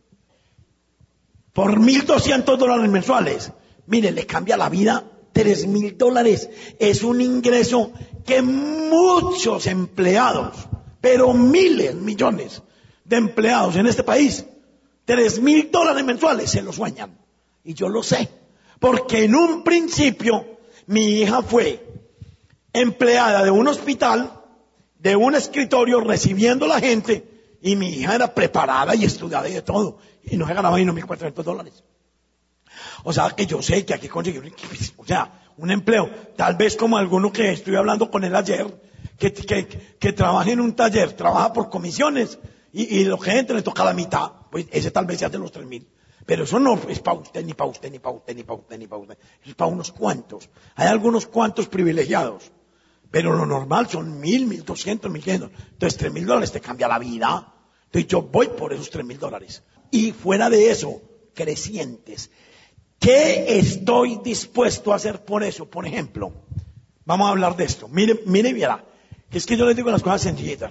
A: por mil doscientos dólares mensuales, mire, le cambia la vida. Tres mil dólares es un ingreso que muchos empleados, pero miles, millones de empleados en este país, tres mil dólares mensuales se lo sueñan. Y yo lo sé, porque en un principio mi hija fue empleada de un hospital, de un escritorio, recibiendo a la gente, y mi hija era preparada y estudiada y de todo, y no se ganaba ni mil cuatrocientos dólares. O sea que yo sé que aquí conseguí, o sea, un empleo, tal vez como alguno que estuve hablando con él ayer, que, que, que trabaja en un taller, trabaja por comisiones, y, y lo que entra le toca la mitad, pues ese tal vez sea de los tres mil. Pero eso no es para usted, ni para usted, ni para usted, ni para usted, ni para usted. Es para unos cuantos. Hay algunos cuantos privilegiados. Pero lo normal son mil, mil doscientos, mil quinientos. Entonces tres mil dólares te cambia la vida. Entonces yo voy por esos tres mil dólares. Y fuera de eso, crecientes. ¿Qué estoy dispuesto a hacer por eso? Por ejemplo, vamos a hablar de esto. Mire, mire y verá. Que es que yo les digo las cosas sencillitas.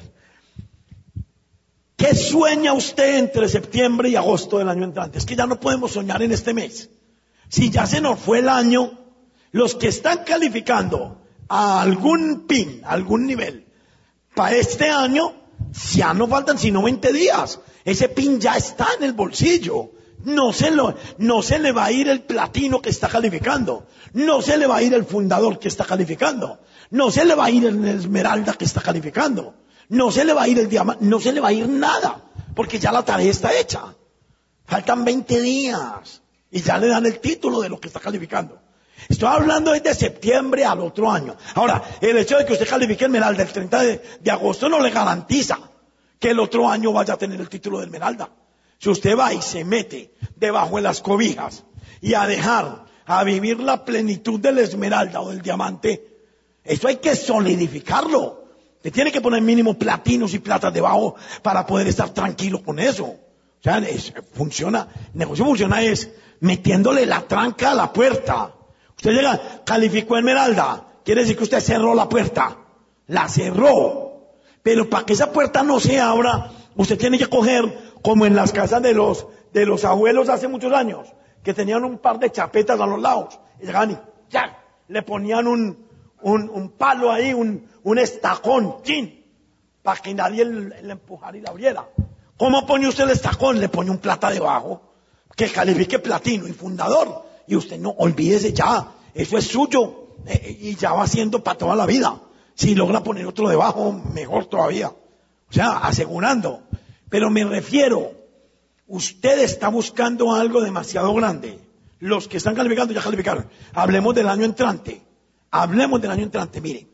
A: ¿Qué sueña usted entre septiembre y agosto del año entrante? Es que ya no podemos soñar en este mes. Si ya se nos fue el año, los que están calificando a algún pin, a algún nivel, para este año, ya no faltan sino veinte días. Ese pin ya está en el bolsillo. No se, lo, no se le va a ir el platino que está calificando. No se le va a ir el fundador que está calificando. No se le va a ir el esmeralda que está calificando. No se le va a ir el diamante, no se le va a ir nada, porque ya la tarea está hecha. Faltan veinte días y ya le dan el título de lo que está calificando. Estoy hablando desde septiembre al otro año. Ahora, el hecho de que usted califique esmeralda el treinta de, de agosto no le garantiza que el otro año vaya a tener el título de esmeralda. Si usted va y se mete debajo de las cobijas y a dejar a vivir la plenitud del esmeralda o del diamante, eso hay que solidificarlo. Te tiene que poner mínimo platinos y platas debajo para poder estar tranquilo con eso. O sea, es, funciona, el negocio funciona es metiéndole la tranca a la puerta. Usted llega, calificó Esmeralda, quiere decir que usted cerró la puerta, la cerró. Pero para que esa puerta no se abra, usted tiene que coger, como en las casas de los, de los abuelos hace muchos años, que tenían un par de chapetas a los lados, y llegaban y ya, le ponían un, un, un palo ahí, un, un estacón, chin, para que nadie le, le empujara y la abriera. ¿Cómo pone usted el estacón? Le pone un plata debajo, que califique platino y fundador, y usted no, olvídese ya, eso es suyo, eh, y ya va siendo para toda la vida. Si logra poner otro debajo, mejor todavía. O sea, asegurando. Pero me refiero, usted está buscando algo demasiado grande. Los que están calificando ya calificaron. Hablemos del año entrante. Hablemos del año entrante. Mire,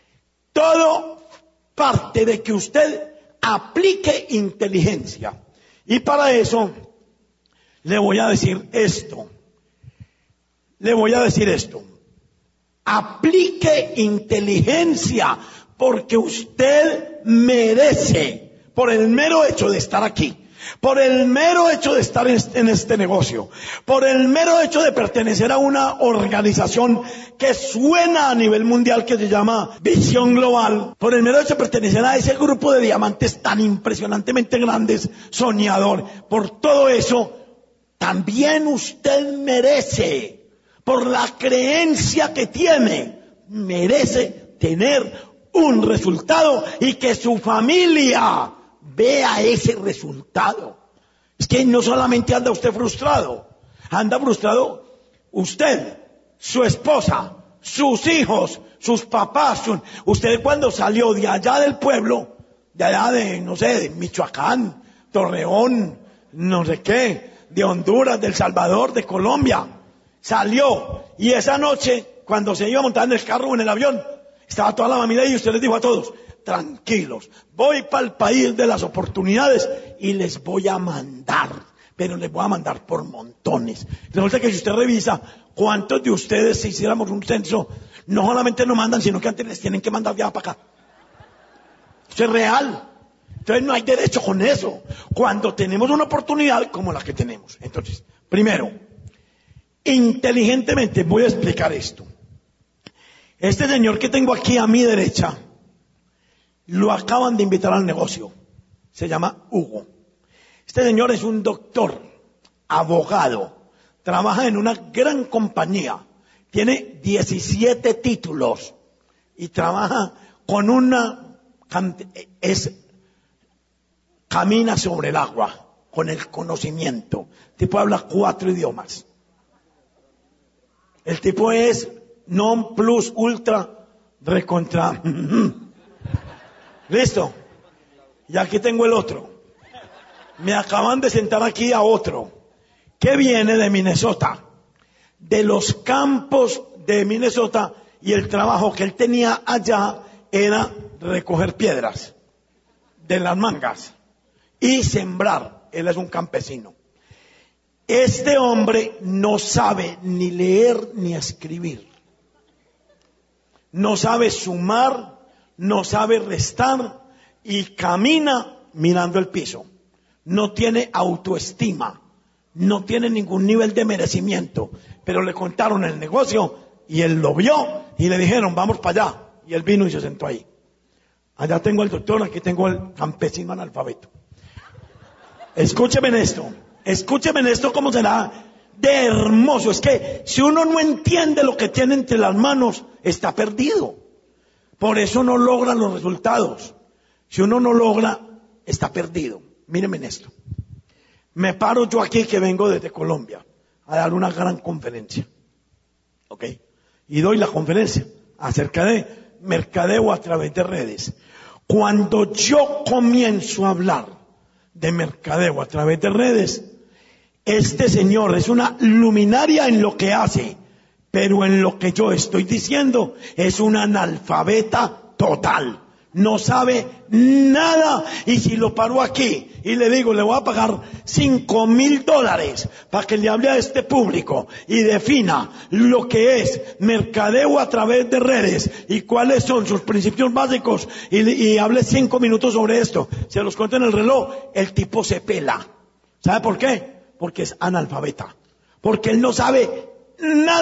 A: todo parte de que usted aplique inteligencia. Y para eso, le voy a decir esto. Le voy a decir esto. Aplique inteligencia, porque usted merece, por el mero hecho de estar aquí, por el mero hecho de estar en este negocio, por el mero hecho de pertenecer a una organización que suena a nivel mundial, que se llama Visión Global, por el mero hecho de pertenecer a ese grupo de diamantes tan impresionantemente grandes, soñador, por todo eso, también usted merece, por la creencia que tiene, merece tener un resultado y que su familia vea ese resultado. Es que no solamente anda usted frustrado, anda frustrado usted, su esposa, sus hijos, sus papás. Su... Usted cuando salió de allá del pueblo, de allá de, no sé, de Michoacán, Torreón, no sé qué, de Honduras, de El Salvador, de Colombia, salió, y esa noche, cuando se iba a montar en el carro o en el avión, estaba toda la familia y usted les dijo a todos, tranquilos, voy para el país de las oportunidades y les voy a mandar, pero les voy a mandar por montones. Resulta que si usted revisa cuántos de ustedes, si hiciéramos un censo, no solamente nos mandan, sino que antes les tienen que mandar ya para acá. Eso es real. Entonces no hay derecho con eso, cuando tenemos una oportunidad como la que tenemos. Entonces, primero, inteligentemente voy a explicar esto. Este señor que tengo aquí a mi derecha, lo acaban de invitar al negocio. Se llama Hugo. Este señor es un doctor, abogado, trabaja en una gran compañía, tiene diecisiete títulos y trabaja con una, es, camina sobre el agua, con el conocimiento. El tipo habla cuatro idiomas. El tipo es non plus ultra recontra. ¿Listo? Y aquí tengo el otro. Me acaban de sentar aquí a otro, que viene de Minnesota, de los campos de Minnesota, y el trabajo que él tenía allá era recoger piedras de las mangas y sembrar. Él es un campesino. Este hombre no sabe ni leer ni escribir. No sabe sumar, no sabe restar y camina mirando el piso. No tiene autoestima, no tiene ningún nivel de merecimiento. Pero le contaron el negocio y él lo vio y le dijeron, vamos para allá. Y él vino y se sentó ahí. Allá tengo al doctor, aquí tengo al campesino analfabeto. Escúcheme en esto. Escúcheme en esto cómo será de hermoso. Es que si uno no entiende lo que tiene entre las manos, está perdido. Por eso no logra los resultados. Si uno no logra, está perdido. Mírenme en esto. Me paro yo aquí que vengo desde Colombia a dar una gran conferencia. ¿Ok? Y doy la conferencia acerca de mercadeo a través de redes. Cuando yo comienzo a hablar de mercadeo a través de redes, este señor es una luminaria en lo que hace, pero en lo que yo estoy diciendo es un analfabeta total. No sabe nada, y si lo paro aquí y le digo, le voy a pagar cinco mil dólares para que le hable a este público y defina lo que es mercadeo a través de redes y cuáles son sus principios básicos, y, y hable cinco minutos sobre esto, se los cuento en el reloj, el tipo se pela. ¿Sabe por qué? Porque es analfabeta, porque él no sabe nada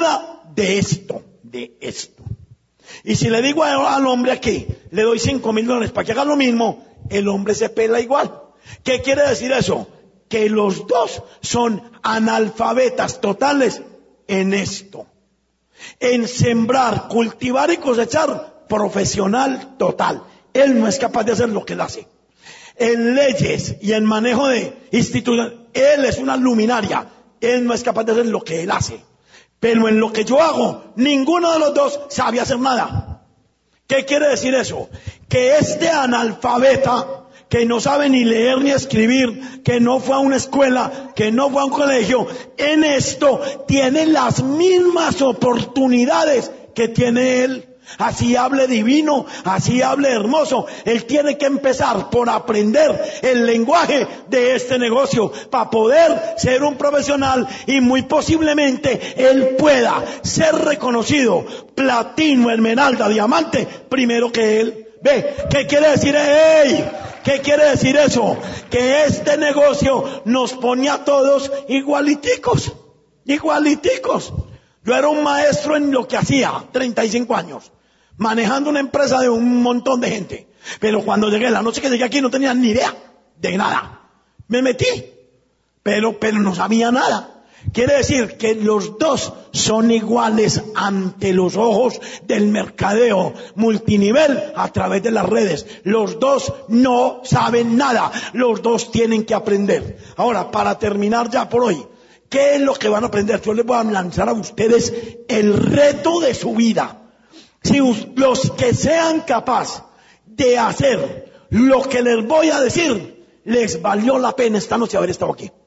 A: de esto, de esto. Y si le digo al hombre aquí, le doy cinco mil dólares para que haga lo mismo, el hombre se pela igual. ¿Qué quiere decir eso? Que los dos son analfabetas totales en esto. En sembrar, cultivar y cosechar, profesional total. Él no es capaz de hacer lo que él hace. En leyes y en manejo de instituciones, él es una luminaria. Él no es capaz de hacer lo que él hace. Pero en lo que yo hago, ninguno de los dos sabe hacer nada. ¿Qué quiere decir eso? Que este analfabeta, que no sabe ni leer ni escribir, que no fue a una escuela, que no fue a un colegio, en esto tiene las mismas oportunidades que tiene él. Así hable divino, así hable hermoso, él tiene que empezar por aprender el lenguaje de este negocio para poder ser un profesional y muy posiblemente él pueda ser reconocido platino, esmeralda, diamante primero que él. Ve, ¿qué quiere decir? ¡Ey! ¿Qué quiere decir eso? Que este negocio nos pone a todos igualiticos, igualiticos. Yo era un maestro en lo que hacía, treinta y cinco años, manejando una empresa de un montón de gente. Pero cuando llegué, la noche que llegué aquí no tenía ni idea de nada. Me metí, pero, pero no sabía nada. Quiere decir que los dos son iguales ante los ojos del mercadeo multinivel a través de las redes. Los dos no saben nada. Los dos tienen que aprender. Ahora, para terminar ya por hoy, ¿qué es lo que van a aprender? Yo les voy a lanzar a ustedes el reto de su vida. Si los que sean capaces de hacer lo que les voy a decir, les valió la pena esta noche haber estado aquí.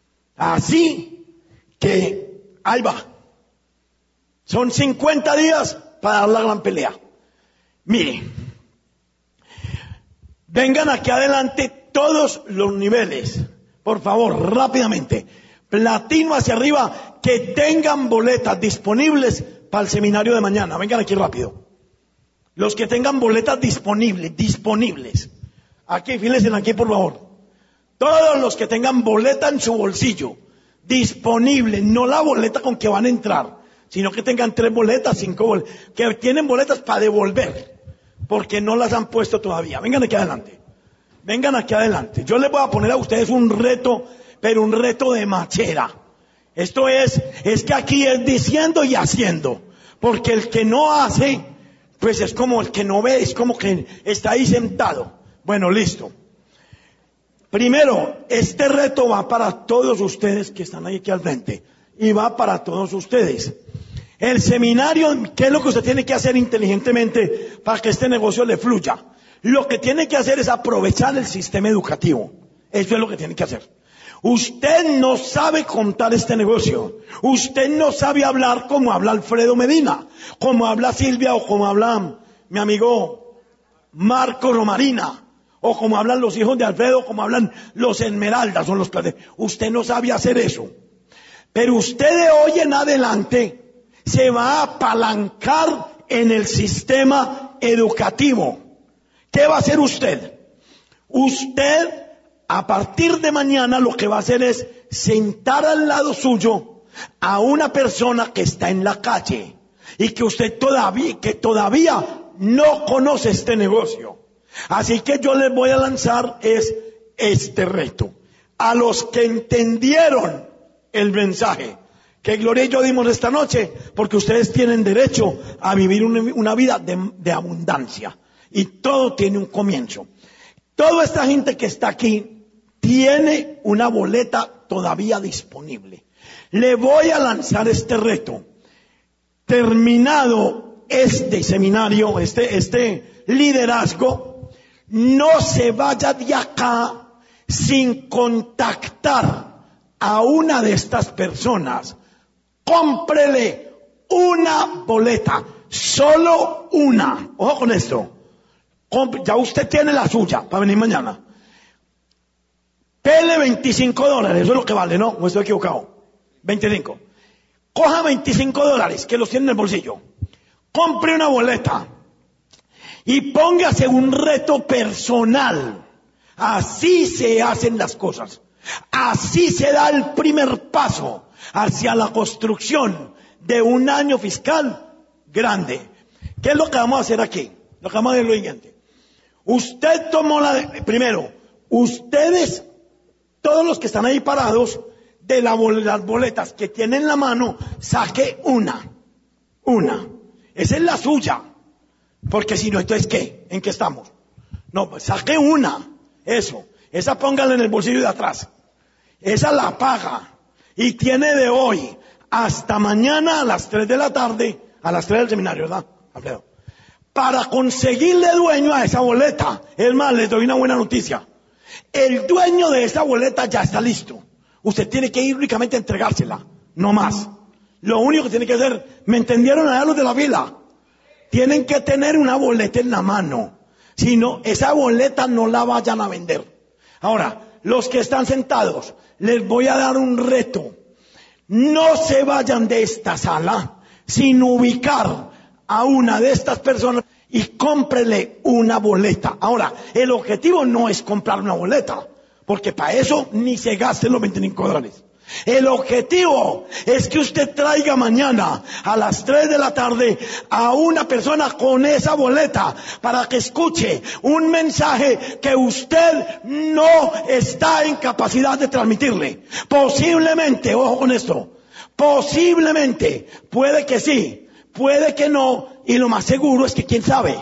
A: Así que, ahí va. Son cincuenta días para dar la gran pelea. Miren, vengan aquí adelante todos los niveles. Por favor, rápidamente. Platino hacia arriba, que tengan boletas disponibles para el seminario de mañana. Vengan aquí rápido. Los que tengan boletas disponibles, disponibles. Aquí, fíjense aquí por favor. Todos los que tengan boleta en su bolsillo, disponible, no la boleta con que van a entrar, sino que tengan tres boletas, cinco boletas, que tienen boletas para devolver, porque no las han puesto todavía. Vengan aquí adelante. Vengan aquí adelante. Yo les voy a poner a ustedes un reto, pero un reto de machera. Esto es, es que aquí es diciendo y haciendo. Porque el que no hace, pues es como el que no ve, es como que está ahí sentado. Bueno, listo. Primero, este reto va para todos ustedes que están ahí aquí al frente. Y va para todos ustedes. El seminario, ¿qué es lo que usted tiene que hacer inteligentemente para que este negocio le fluya? Lo que tiene que hacer es aprovechar el sistema educativo. Eso es lo que tiene que hacer. Usted no sabe contar este negocio. Usted no sabe hablar como habla Alfredo Medina, como habla Silvia o como habla mi amigo Marco Romarina, o como hablan los hijos de Alfredo, como hablan los Esmeraldas o los Plateros. Usted no sabe hacer eso. Pero usted de hoy en adelante se va a apalancar en el sistema educativo. ¿Qué va a hacer usted? Usted, a partir de mañana, lo que va a hacer es sentar al lado suyo a una persona que está en la calle y que usted todavía, que todavía no conoce este negocio. Así que yo les voy a lanzar es este reto. A los que entendieron el mensaje que Gloria y yo dimos esta noche, porque ustedes tienen derecho a vivir una, una vida de, de abundancia. Y todo tiene un comienzo. Toda esta gente que está aquí tiene una boleta todavía disponible. Le voy a lanzar este reto. Terminado este seminario, este, este liderazgo, no se vaya de acá sin contactar a una de estas personas. Cómprele una boleta, solo una. Ojo con esto. Ya usted tiene la suya para venir mañana. Pele veinticinco dólares, eso es lo que vale, ¿no? ¿O estoy equivocado? veinticinco. Coja veinticinco dólares que los tiene en el bolsillo. Compre una boleta y póngase un reto personal. Así se hacen las cosas. Así se da el primer paso hacia la construcción de un año fiscal grande. ¿Qué es lo que vamos a hacer aquí? Lo que vamos a hacer es lo siguiente. Usted tomó la... De, primero, ustedes, todos los que están ahí parados, de la, las boletas que tienen en la mano, saque una. Una. Esa es la suya. Porque si no, entonces ¿qué? ¿En qué estamos? No, pues saque una. Eso. Esa póngala en el bolsillo de atrás. Esa la paga. Y tiene de hoy hasta mañana a las tres de la tarde, a las tres del seminario, ¿verdad, Alfredo? Para conseguirle dueño a esa boleta. Es más, les doy una buena noticia. El dueño de esa boleta ya está listo. Usted tiene que ir únicamente a entregársela. No más. Lo único que tiene que hacer, ¿me entendieron allá los de la fila? Tienen que tener una boleta en la mano. Si no, esa boleta no la vayan a vender. Ahora, los que están sentados, les voy a dar un reto. No se vayan de esta sala sin ubicar a una de estas personas y cómprele una boleta. Ahora, el objetivo no es comprar una boleta, porque para eso ni se gasten los veinticinco dólares. El objetivo es que usted traiga mañana a las tres de la tarde a una persona con esa boleta para que escuche un mensaje que usted no está en capacidad de transmitirle. Posiblemente, ojo con esto, posiblemente, puede que sí, puede que no, y lo más seguro es que quién sabe,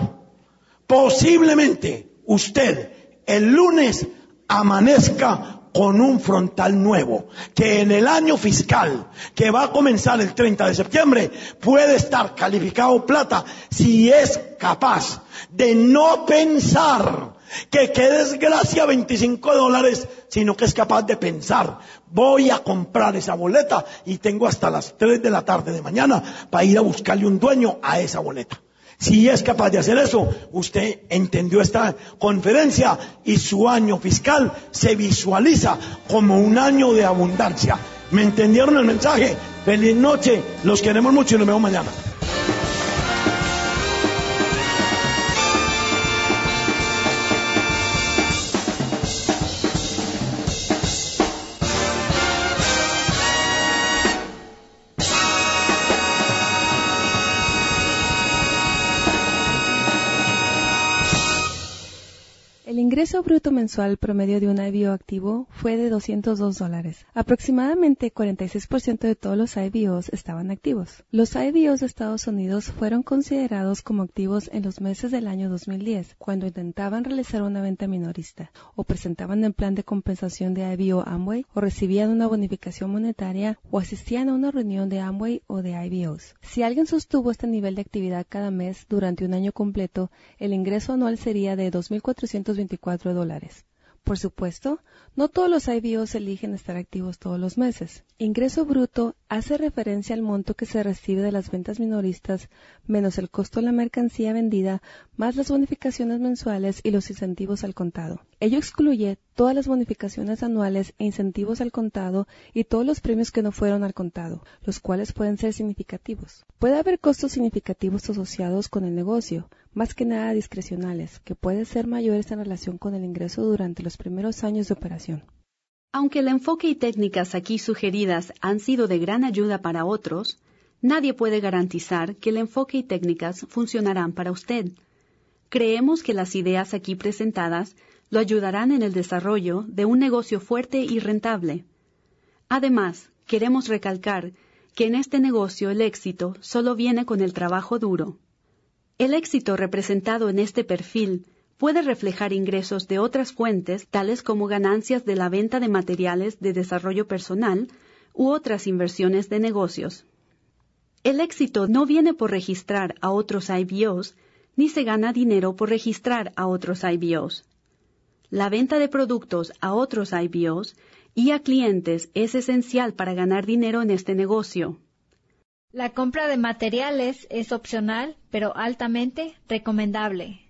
A: posiblemente usted el lunes amanezca con un frontal nuevo, que en el año fiscal, que va a comenzar el treinta de septiembre, puede estar calificado plata si es capaz de no pensar que qué desgracia veinticinco dólares, sino que es capaz de pensar, voy a comprar esa boleta y tengo hasta las tres de la tarde de mañana para ir a buscarle un dueño a esa boleta. Si es capaz de hacer eso, usted entendió esta conferencia y su año fiscal se visualiza como un año de abundancia. ¿Me entendieron el mensaje? Feliz noche, los queremos mucho y nos vemos mañana.
D: El ingreso bruto mensual promedio de un I B O activo fue de doscientos dos dólares. Aproximadamente cuarenta y seis por ciento de todos los I B Os estaban activos. Los I B Os de Estados Unidos fueron considerados como activos en los meses del año dos mil diez, cuando intentaban realizar una venta minorista, o presentaban el plan de compensación de I B O Amway, o recibían una bonificación monetaria, o asistían a una reunión de Amway o de I B Os. Si alguien sostuvo este nivel de actividad cada mes durante un año completo, el ingreso anual sería de dos mil cuatrocientos veinticuatro dólares. Por supuesto, no todos los I B Os eligen estar activos todos los meses. Ingreso bruto hace referencia al monto que se recibe de las ventas minoristas menos el costo de la mercancía vendida, más las bonificaciones mensuales y los incentivos al contado. Ello excluye todas las bonificaciones anuales e incentivos al contado y todos los premios que no fueron al contado, los cuales pueden ser significativos. Puede haber costos significativos asociados con el negocio, más que nada discrecionales, que pueden ser mayores en relación con el ingreso durante los primeros años de operación.
E: Aunque el enfoque y técnicas aquí sugeridas han sido de gran ayuda para otros, nadie puede garantizar que el enfoque y técnicas funcionarán para usted. Creemos que las ideas aquí presentadas lo ayudarán en el desarrollo de un negocio fuerte y rentable. Además, queremos recalcar que en este negocio el éxito solo viene con el trabajo duro. El éxito representado en este perfil puede reflejar ingresos de otras fuentes, tales como ganancias de la venta de materiales de desarrollo personal u otras inversiones de negocios. El éxito no viene por registrar a otros I B Os, ni se gana dinero por registrar a otros I B Os. La venta de productos a otros I B Os y a clientes es esencial para ganar dinero en este negocio.
F: La compra de materiales es opcional, pero altamente recomendable.